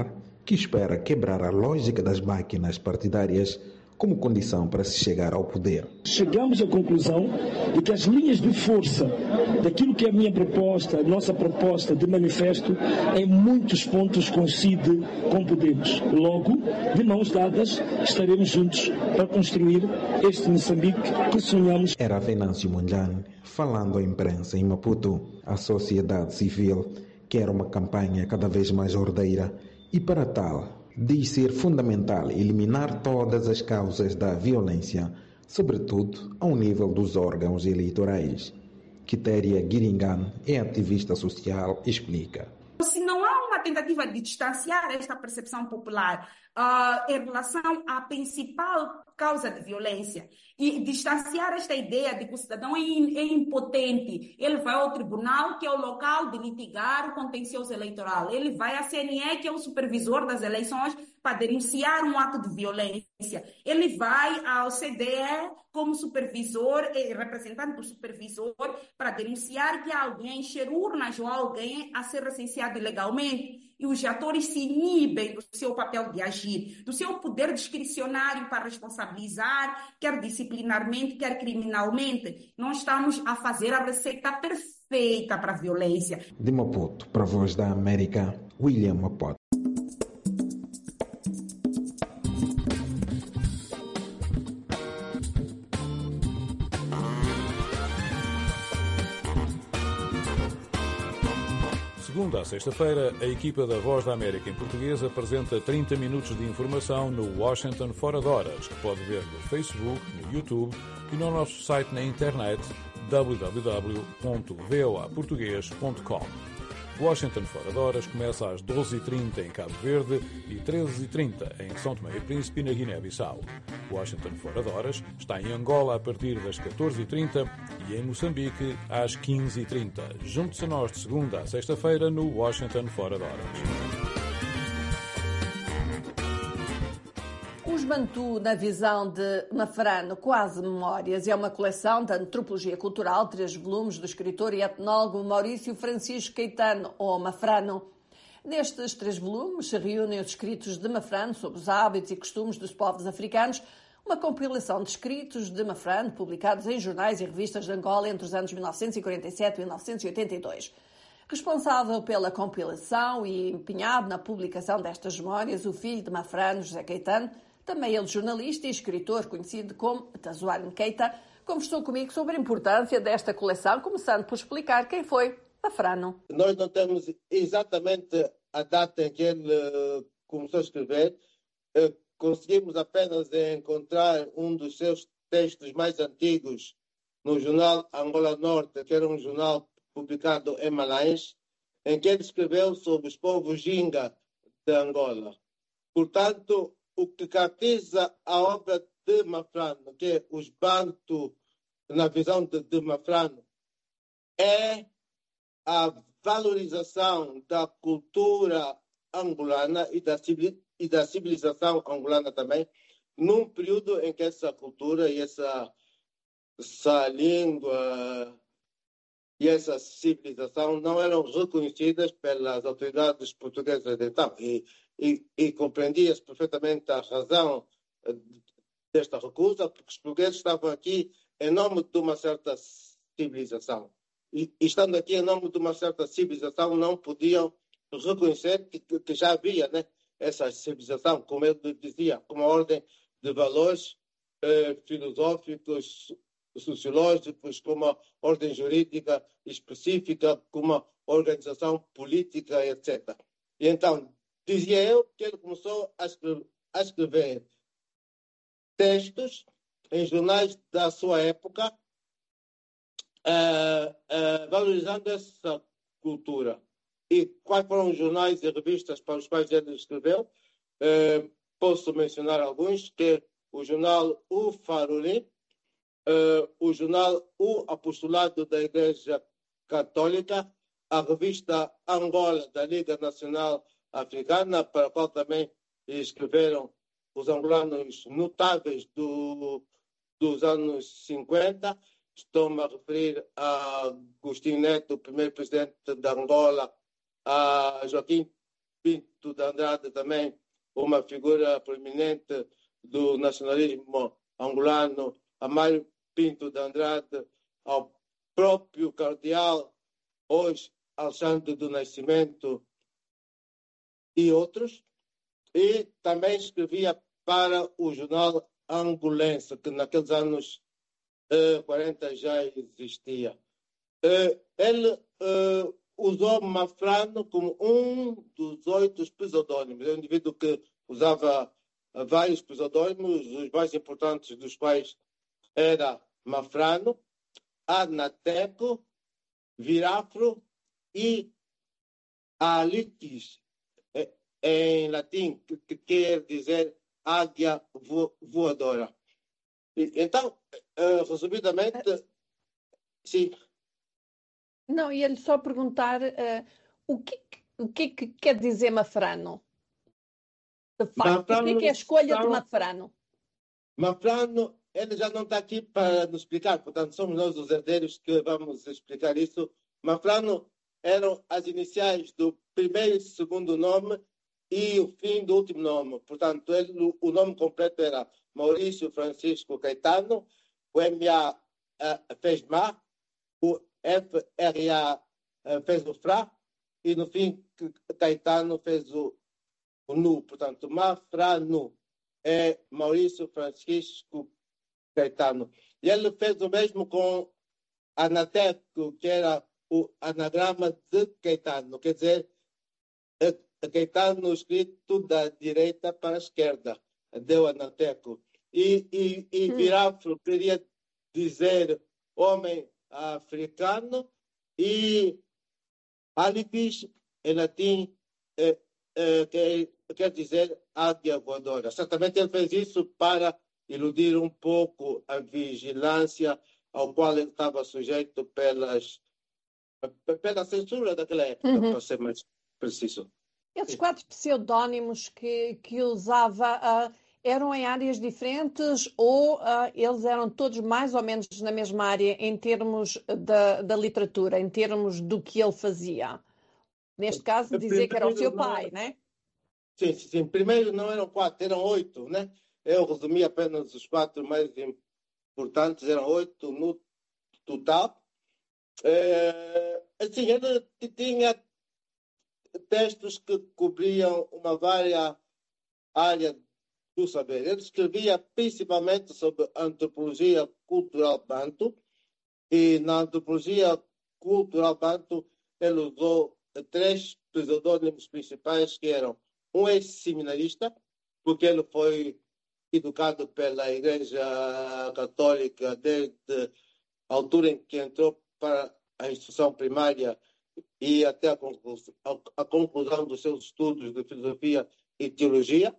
que espera quebrar a lógica das máquinas partidárias como condição para se chegar ao poder. Chegamos à conclusão de que as linhas de força daquilo que é a minha proposta, a nossa proposta de manifesto, em muitos pontos coincide com Podemos. Logo, de mãos dadas, estaremos juntos para construir este Moçambique que sonhamos. Era Venâncio Mondlane falando à imprensa em Maputo. A sociedade civil quer uma campanha cada vez mais ordeira e, para tal, diz ser fundamental eliminar todas as causas da violência, sobretudo ao nível dos órgãos eleitorais. Quitéria Guiringan é ativista social e explica. Se não há uma tentativa de distanciar esta percepção popular uh, em relação à principal causa de violência e distanciar esta ideia de que o cidadão é, é impotente, ele vai ao tribunal, que é o local de litigar o contencioso eleitoral, ele vai à C N E, que é o supervisor das eleições, para denunciar um ato de violência, ele vai ao C D E como supervisor, representante do supervisor, para denunciar que há alguém a encher urnas ou alguém a ser recenseado ilegalmente. E os atores se inibem do seu papel de agir, do seu poder discricionário para responsabilizar, quer disciplinarmente, quer criminalmente. Não estamos a fazer a receita perfeita para a violência. De Maputo, para a Voz da América, William Maputo. Segunda a sexta-feira, a equipa da Voz da América em português apresenta trinta minutos de informação no Washington Fora de Horas, que pode ver no Facebook, no YouTube e no nosso site na internet w w w ponto v o a português ponto com. Washington Fora de Horas começa às doze e trinta em Cabo Verde e treze e trinta em São Tomé e Príncipe, na Guiné-Bissau. Washington Fora de Horas está em Angola a partir das catorze e trinta e em Moçambique às quinze e trinta. Junte-se a nós de segunda a sexta-feira no Washington Fora de Horas. Os Bantu, na visão de Mafrano, Quase Memórias, é uma coleção de antropologia cultural, três volumes, do escritor e etnólogo Maurício Francisco Caetano, ou Mafrano. Nestes três volumes se reúnem os escritos de Mafrano sobre os hábitos e costumes dos povos africanos, uma compilação de escritos de Mafrano publicados em jornais e revistas de Angola entre os anos mil novecentos e quarenta e sete e mil novecentos e oitenta e dois. Responsável pela compilação e empenhado na publicação destas memórias, o filho de Mafrano, José Caetano, também ele jornalista e escritor conhecido como Tazoane Keita, conversou comigo sobre a importância desta coleção, começando por explicar quem foi Mafrano. Nós não temos exatamente a data em que ele uh, começou a escrever. Uh, conseguimos apenas encontrar um dos seus textos mais antigos no jornal Angola Norte, que era um jornal publicado em Malães, em que ele escreveu sobre os povos Jinga de Angola. Portanto, o que caracteriza a obra de Mafrano, que é os Bantu, na visão de, de Mafrano, é a valorização da cultura angolana e da, e da civilização angolana também, num período em que essa cultura e essa, essa língua e essa civilização não eram reconhecidas pelas autoridades portuguesas de então. E, e, e compreendia-se perfeitamente a razão desta recusa, porque os portugueses estavam aqui em nome de uma certa civilização. E, e estando aqui em nome de uma certa civilização, não podiam reconhecer que, que já havia, né, essa civilização, como ele dizia, uma ordem de valores eh, filosóficos, sociológicos, com uma ordem jurídica específica, com uma organização política, etcétera. E então, dizia eu que ele começou a escrever, a escrever textos em jornais da sua época, uh, uh, valorizando essa cultura. E quais foram os jornais e revistas para os quais ele escreveu? Uh, posso mencionar alguns, que é o jornal O Faruli, Uh, o jornal O Apostolado da Igreja Católica, a revista Angola da Liga Nacional Africana, para a qual também escreveram os angolanos notáveis do, dos anos cinquenta. Estou-me a referir a Agostinho Neto, o primeiro presidente de Angola, a Joaquim Pinto de Andrade, também uma figura proeminente do nacionalismo angolano, Amário Pinto de Andrade, ao próprio cardeal, hoje Alexandre do Nascimento e outros. E também escrevia para o jornal Angolense, que naqueles anos uh, quarenta já existia. Uh, ele uh, usou Mafrano como um dos oito pseudônimos. É um indivíduo que usava vários pseudônimos, os mais importantes dos quais era Mafrano, Anateco, Virafro e Alitis, em latim, que quer dizer águia voadora. Então, resumidamente, sim. Não, ia-lhe só perguntar uh, o, que, o que que quer dizer Mafrano? De facto, Mafrano, o que é, que é a escolha Mafrano, de Mafrano? Mafrano, ele já não está aqui para nos explicar, portanto, somos nós os herdeiros que vamos explicar isso. Mafrano eram as iniciais do primeiro e segundo nome e o fim do último nome. Portanto, ele, o nome completo era Maurício Francisco Caetano, o M A uh, fez Má, o F R A uh, fez o Fra, e no fim Caetano fez o, o Nu. Portanto, Mafrano é Maurício Francisco Caetano. E ele fez o mesmo com Anateco, que era o anagrama de Caetano, quer dizer, Caetano escrito da direita para a esquerda, deu Anateco. E, e, e hum. Virafro queria dizer homem africano, e Alipis, em latim, é, é, quer, quer dizer águia voadora. Certamente ele fez isso para iludir um pouco a vigilância ao qual ele estava sujeito pelas, pela censura daquela época, uhum. para ser mais preciso. Esses quatro pseudónimos que, que usava uh, eram em áreas diferentes ou uh, eles eram todos mais ou menos na mesma área em termos da, da literatura, em termos do que ele fazia? Neste caso, dizer que era o seu pai, não é? Sim, sim, sim. Primeiro não eram quatro, eram oito, né? Eu resumi apenas os quatro mais importantes, eram oito no total. É, assim, ele tinha textos que cobriam uma vária área do saber. Ele escrevia principalmente sobre a antropologia cultural banto, e na antropologia cultural banto ele usou três pseudônimos principais, que eram um ex-seminarista, porque ele foi educado pela Igreja Católica desde a altura em que entrou para a instrução primária e até a conclusão, a conclusão dos seus estudos de filosofia e teologia.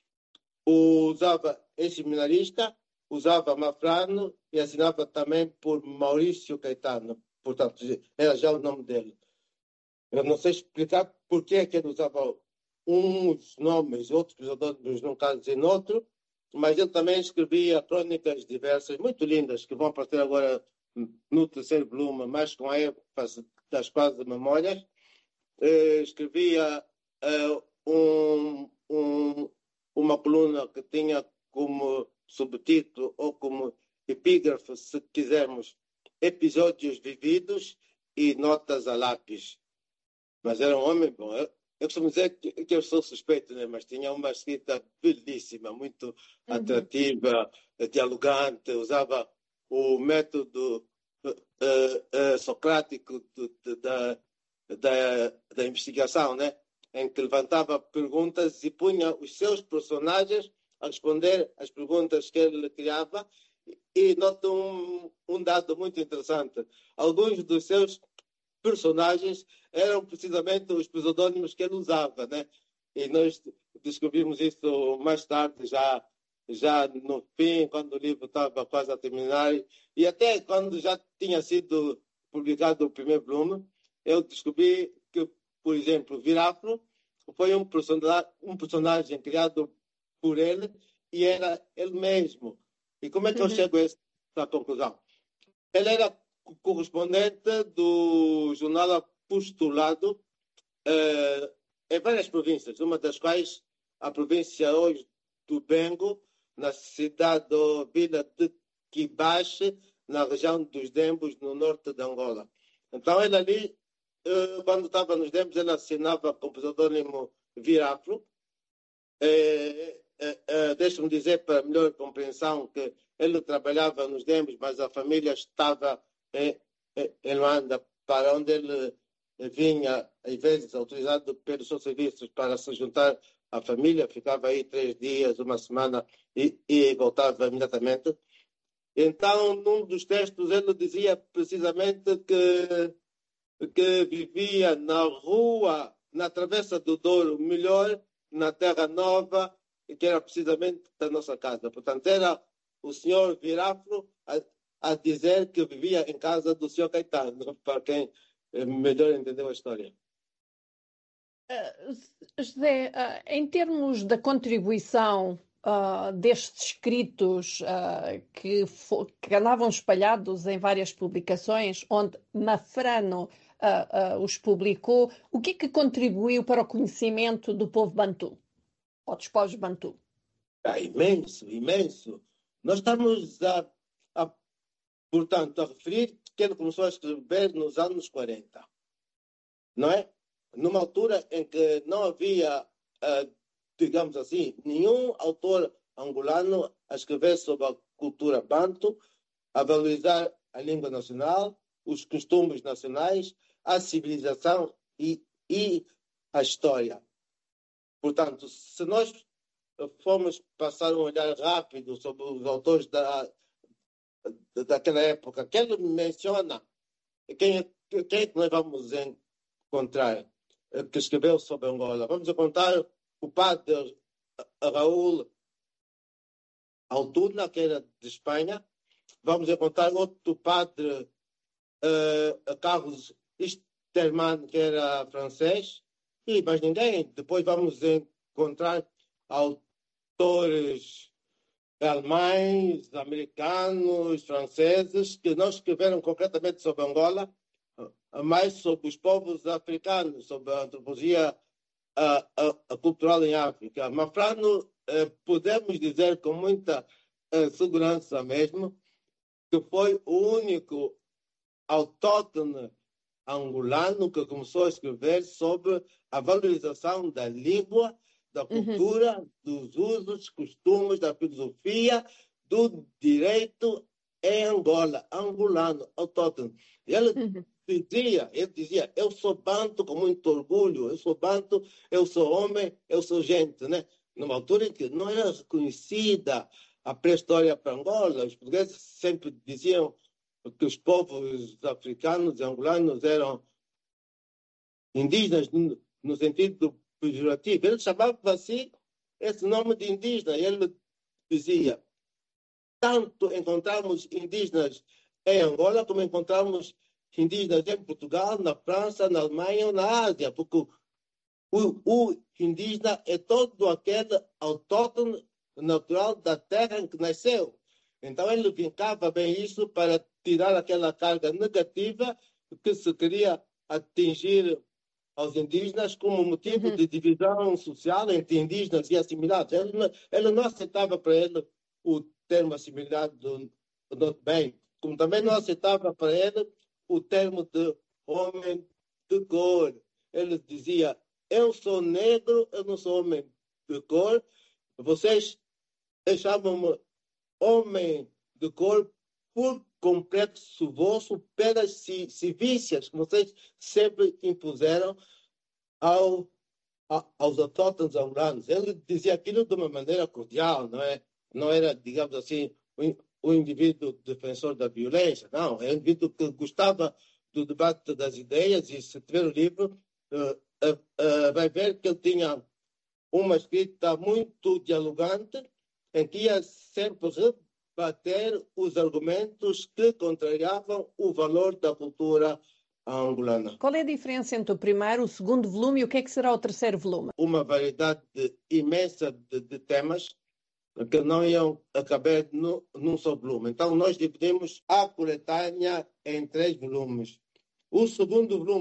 Usava ex-seminarista, usava Mafrano e assinava também por Maurício Caetano. Portanto, era já o nome dele. Eu não sei explicar por que é que ele usava uns nomes, outros pseudônimos num caso e no outro, mas ele também escrevia crônicas diversas, muito lindas, que vão aparecer agora no terceiro volume, mais com a ênfase das quase memórias. Eh, escrevia eh, um, um, uma coluna que tinha como subtítulo ou como epígrafe, se quisermos, episódios vividos e notas a lápis. Mas era um homem bom. Eu, eu costumo dizer que, que eu sou suspeito, né? Mas tinha uma escrita belíssima, muito uhum. atrativa, dialogante, usava o método uh, uh, socrático de, de, da, da, da investigação, né? Em que levantava perguntas e punha os seus personagens a responder às perguntas que ele criava. E nota um, um dado muito interessante. Alguns dos seus personagens eram precisamente os pseudônimos que ele usava, né? E nós descobrimos isso mais tarde, já, já no fim, quando o livro estava quase a terminar, e até quando já tinha sido publicado o primeiro volume, eu descobri que, por exemplo, Virafro foi um personagem, um personagem criado por ele e era ele mesmo. E como é que eu chego a essa conclusão? Ele era correspondente do jornal Apostolado, eh, em várias províncias, uma das quais a província hoje do Bengo, na cidade ou vila de Quibache, na região dos Dembos, no norte de Angola. Então, ele ali, eh, quando estava nos Dembos, ele assinava com o pseudônimo Virafro. Eh, eh, eh, Deixa-me dizer, para melhor compreensão, que ele trabalhava nos Dembos, mas a família estava em, em Luanda, para onde ele vinha, às vezes, autorizado pelos seus serviços para se juntar à família, ficava aí três dias, uma semana e, e voltava imediatamente. Então, num dos textos, ele dizia precisamente que, que vivia na rua, na Travessa do Douro, melhor, na Terra Nova, que era precisamente da nossa casa. Portanto, era o senhor Virafro a, a dizer que vivia em casa do senhor Caetano, para quem melhor entendeu a história. Uh, José, uh, em termos da contribuição uh, destes escritos uh, que, que andavam espalhados em várias publicações, onde Mafrano uh, uh, os publicou, o que é que contribuiu para o conhecimento do povo Bantu, ou dos povos Bantu? É imenso, imenso. Nós estamos, a, a, portanto, a referir que ele começou a escrever nos anos quarenta, não é? Numa altura em que não havia, uh, digamos assim, nenhum autor angolano a escrever sobre a cultura bantu, a valorizar a língua nacional, os costumes nacionais, a civilização e, e a história. Portanto, se nós formos passar um olhar rápido sobre os autores da, daquela época, que ele menciona, quem, quem é que nós vamos encontrar que escreveu sobre Angola? Vamos encontrar o padre Raul Altuna, que era de Espanha. Vamos encontrar outro padre, uh, Carlos Sterman, que era francês. E mais ninguém. Depois vamos encontrar autores alemães, americanos, franceses, que não escreveram concretamente sobre Angola, mais sobre os povos africanos, sobre a antropologia a, a, a cultural em África. Mafrano, eh, podemos dizer com muita eh, segurança mesmo, que foi o único autóctone angolano que começou a escrever sobre a valorização da língua, da cultura, uhum. dos usos, costumes, da filosofia, do direito em Angola, angolano, autóctone. Ele uhum. dizia, ele dizia, eu sou banto com muito orgulho, eu sou banto, eu sou homem, eu sou gente, né? Numa altura em que não era reconhecida a pré-história para Angola, os portugueses sempre diziam que os povos africanos e angolanos eram indígenas no, no sentido pejorativo. Ele chamava assim esse nome de indígena. Ele dizia, tanto encontramos indígenas em Angola como encontramos indígenas em Portugal, na França, na Alemanha ou na Ásia, porque o, o indígena é todo aquele autóctone natural da terra em que nasceu. Então ele vincava bem isso para tirar aquela carga negativa que se queria atingir aos indígenas como motivo uhum. de divisão social entre indígenas e assimilados. Ele não, ele não aceitava para ele o termo assimilado bem, como também não aceitava para ele o termo de homem de cor. Ele dizia, eu sou negro, eu não sou homem de cor, vocês chamam-me homem de cor por complexo vosso pelas civícias que vocês sempre impuseram ao, a, aos autóctones angolanos. Ele dizia aquilo de uma maneira cordial, não é? Não era, digamos assim, o indivíduo defensor da violência, não. É um indivíduo que gostava do debate das ideias e, se tiver o livro, uh, uh, uh, vai ver que ele tinha uma escrita muito dialogante em que ia sempre rebater os argumentos que contrariavam o valor da cultura angolana. Qual é a diferença entre o primeiro, o segundo volume e o que é que será o terceiro volume? Uma variedade imensa de, de temas que não iam caber no, num só volume. Então, nós dividimos a coletânea em três volumes. O segundo volume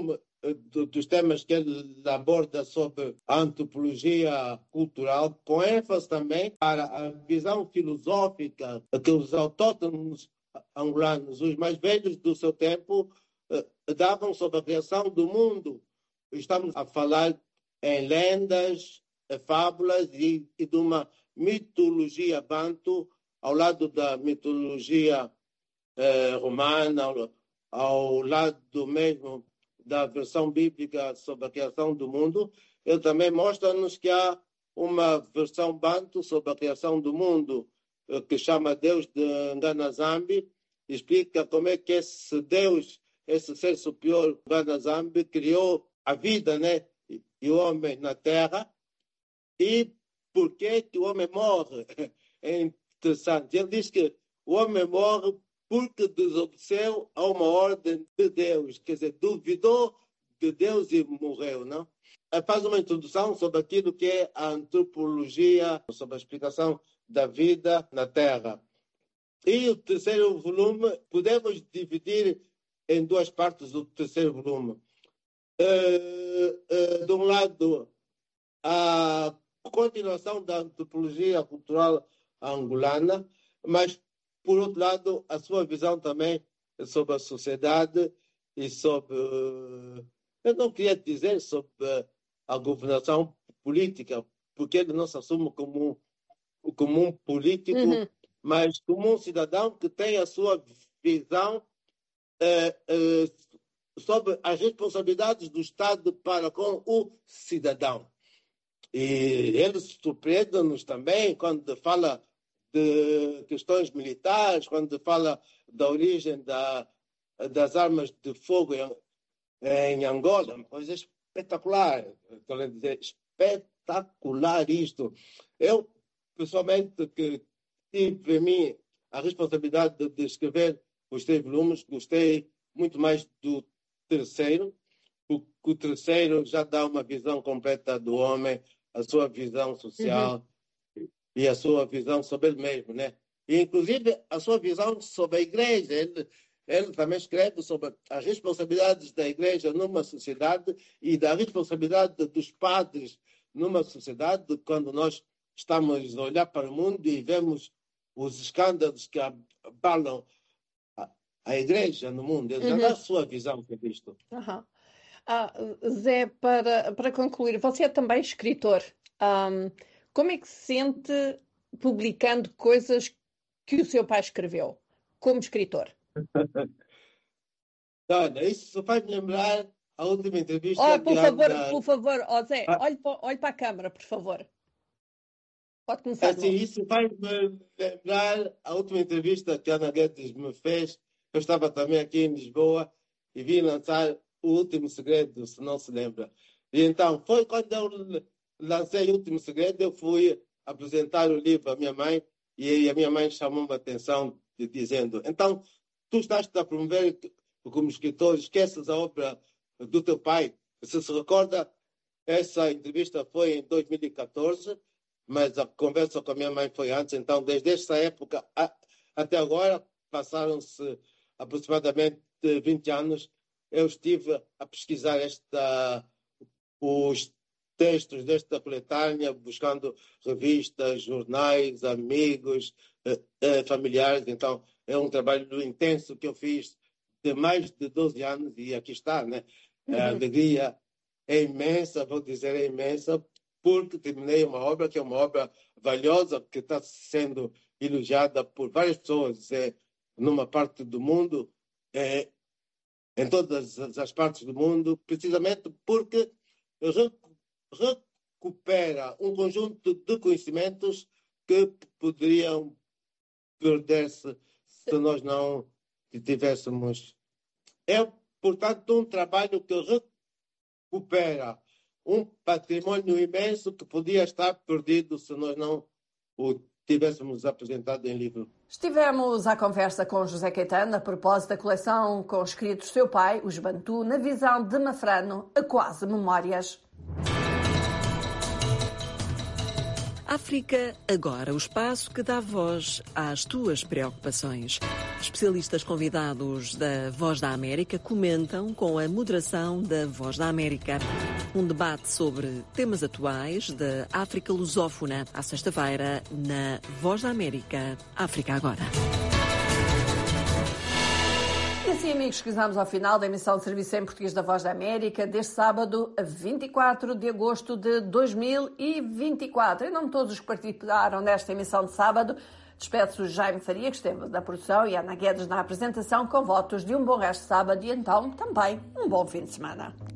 dos temas que ele aborda sobre a antropologia cultural, com ênfase também para a visão filosófica que os autóctonos angolanos, os mais velhos do seu tempo, davam sobre a criação do mundo. Estamos a falar em lendas, fábulas e, e de uma mitologia bantu ao lado da mitologia eh, romana, ao, ao lado mesmo da versão bíblica sobre a criação do mundo. Ele também mostra-nos que há uma versão bantu sobre a criação do mundo, eh, que chama Deus de Nganazambi, explica como é que esse Deus, esse ser superior, Nganazambi, criou a vida, né, e o homem na terra, e por que que o homem morre. É interessante. Ele diz que o homem morre porque desobedeceu a uma ordem de Deus, quer dizer, duvidou de Deus e morreu, não? Faz uma introdução sobre aquilo que é a antropologia, sobre a explicação da vida na Terra. E o terceiro volume, podemos dividir em duas partes o terceiro volume. Uh, uh, de um lado, a continuação da antropologia cultural angolana, mas, por outro lado, a sua visão também sobre a sociedade e sobre, eu não queria dizer sobre a governação política, porque ele não se assume como um, como um político, uhum. mas como um cidadão que tem a sua visão eh, eh, sobre as responsabilidades do Estado para com o cidadão. E ele surpreende-nos também quando fala de questões militares, quando fala da origem da, das armas de fogo em, em Angola. Uma coisa espetacular, estou dizer, espetacular isto. Eu, pessoalmente, que tive em mim a responsabilidade de escrever os três volumes, gostei muito mais do terceiro, porque o terceiro já dá uma visão completa do homem, a sua visão social uhum. e a sua visão sobre ele mesmo, né? E, inclusive, a sua visão sobre a igreja. Ele, ele também escreve sobre as responsabilidades da igreja numa sociedade e da responsabilidade dos padres numa sociedade, quando nós estamos a olhar para o mundo e vemos os escândalos que abalam a, a igreja no mundo. Ele uhum. já dá a sua visão sobre isto. Uhum. Ah, Zé, para, para concluir, você é também escritor. Um, como é que se sente publicando coisas que o seu pai escreveu, como escritor? Olha, isso faz-me lembrar a última entrevista... Oh, por favor, da... por favor, oh, Zé, ah. olhe, para, olhe para a câmara, por favor. Pode começar. Assim, isso faz-me lembrar a última entrevista que a Ana Guedes me fez. Eu estava também aqui em Lisboa e vim lançar O Último Segredo, se não se lembra. E então, foi quando eu lancei O Último Segredo, eu fui apresentar o livro à minha mãe e a minha mãe chamou-me a atenção dizendo, então, tu estás a promover como escritor, esqueces a obra do teu pai. Se se recorda, essa entrevista foi em dois mil e catorze, mas a conversa com a minha mãe foi antes, então, desde essa época a, até agora, passaram-se aproximadamente vinte anos, eu estive a pesquisar esta, os textos desta coletânea, buscando revistas, jornais, amigos, eh, eh, familiares. Então, é um trabalho intenso que eu fiz de mais de doze anos e aqui está, né? Uhum. A alegria é imensa, vou dizer, é imensa, porque terminei uma obra que é uma obra valiosa, que está sendo elogiada por várias pessoas é, numa parte do mundo, é, em todas as partes do mundo, precisamente porque recupera um conjunto de conhecimentos que poderiam perder-se se nós não tivéssemos. É, portanto, um trabalho que recupera um patrimônio imenso que podia estar perdido se nós não o tivéssemos apresentado em livro. Estivemos à conversa com José Caetano a propósito da coleção com escritos do seu pai, os Bantu, na visão de Mafrano, a quase memórias. A África Agora, o espaço que dá voz às tuas preocupações. Especialistas convidados da Voz da América comentam com a moderação da Voz da América. Um debate sobre temas atuais da África lusófona, à sexta-feira, na Voz da América, África Agora. E assim, amigos, chegamos ao final da emissão de serviço em português da Voz da América deste sábado, vinte e quatro de agosto de dois mil e vinte e quatro. Em nome de todos os que participaram nesta emissão de sábado, despeço Jaime Faria, que esteve na produção, e Ana Guedes na apresentação, com votos de um bom resto de sábado e então também um bom fim de semana.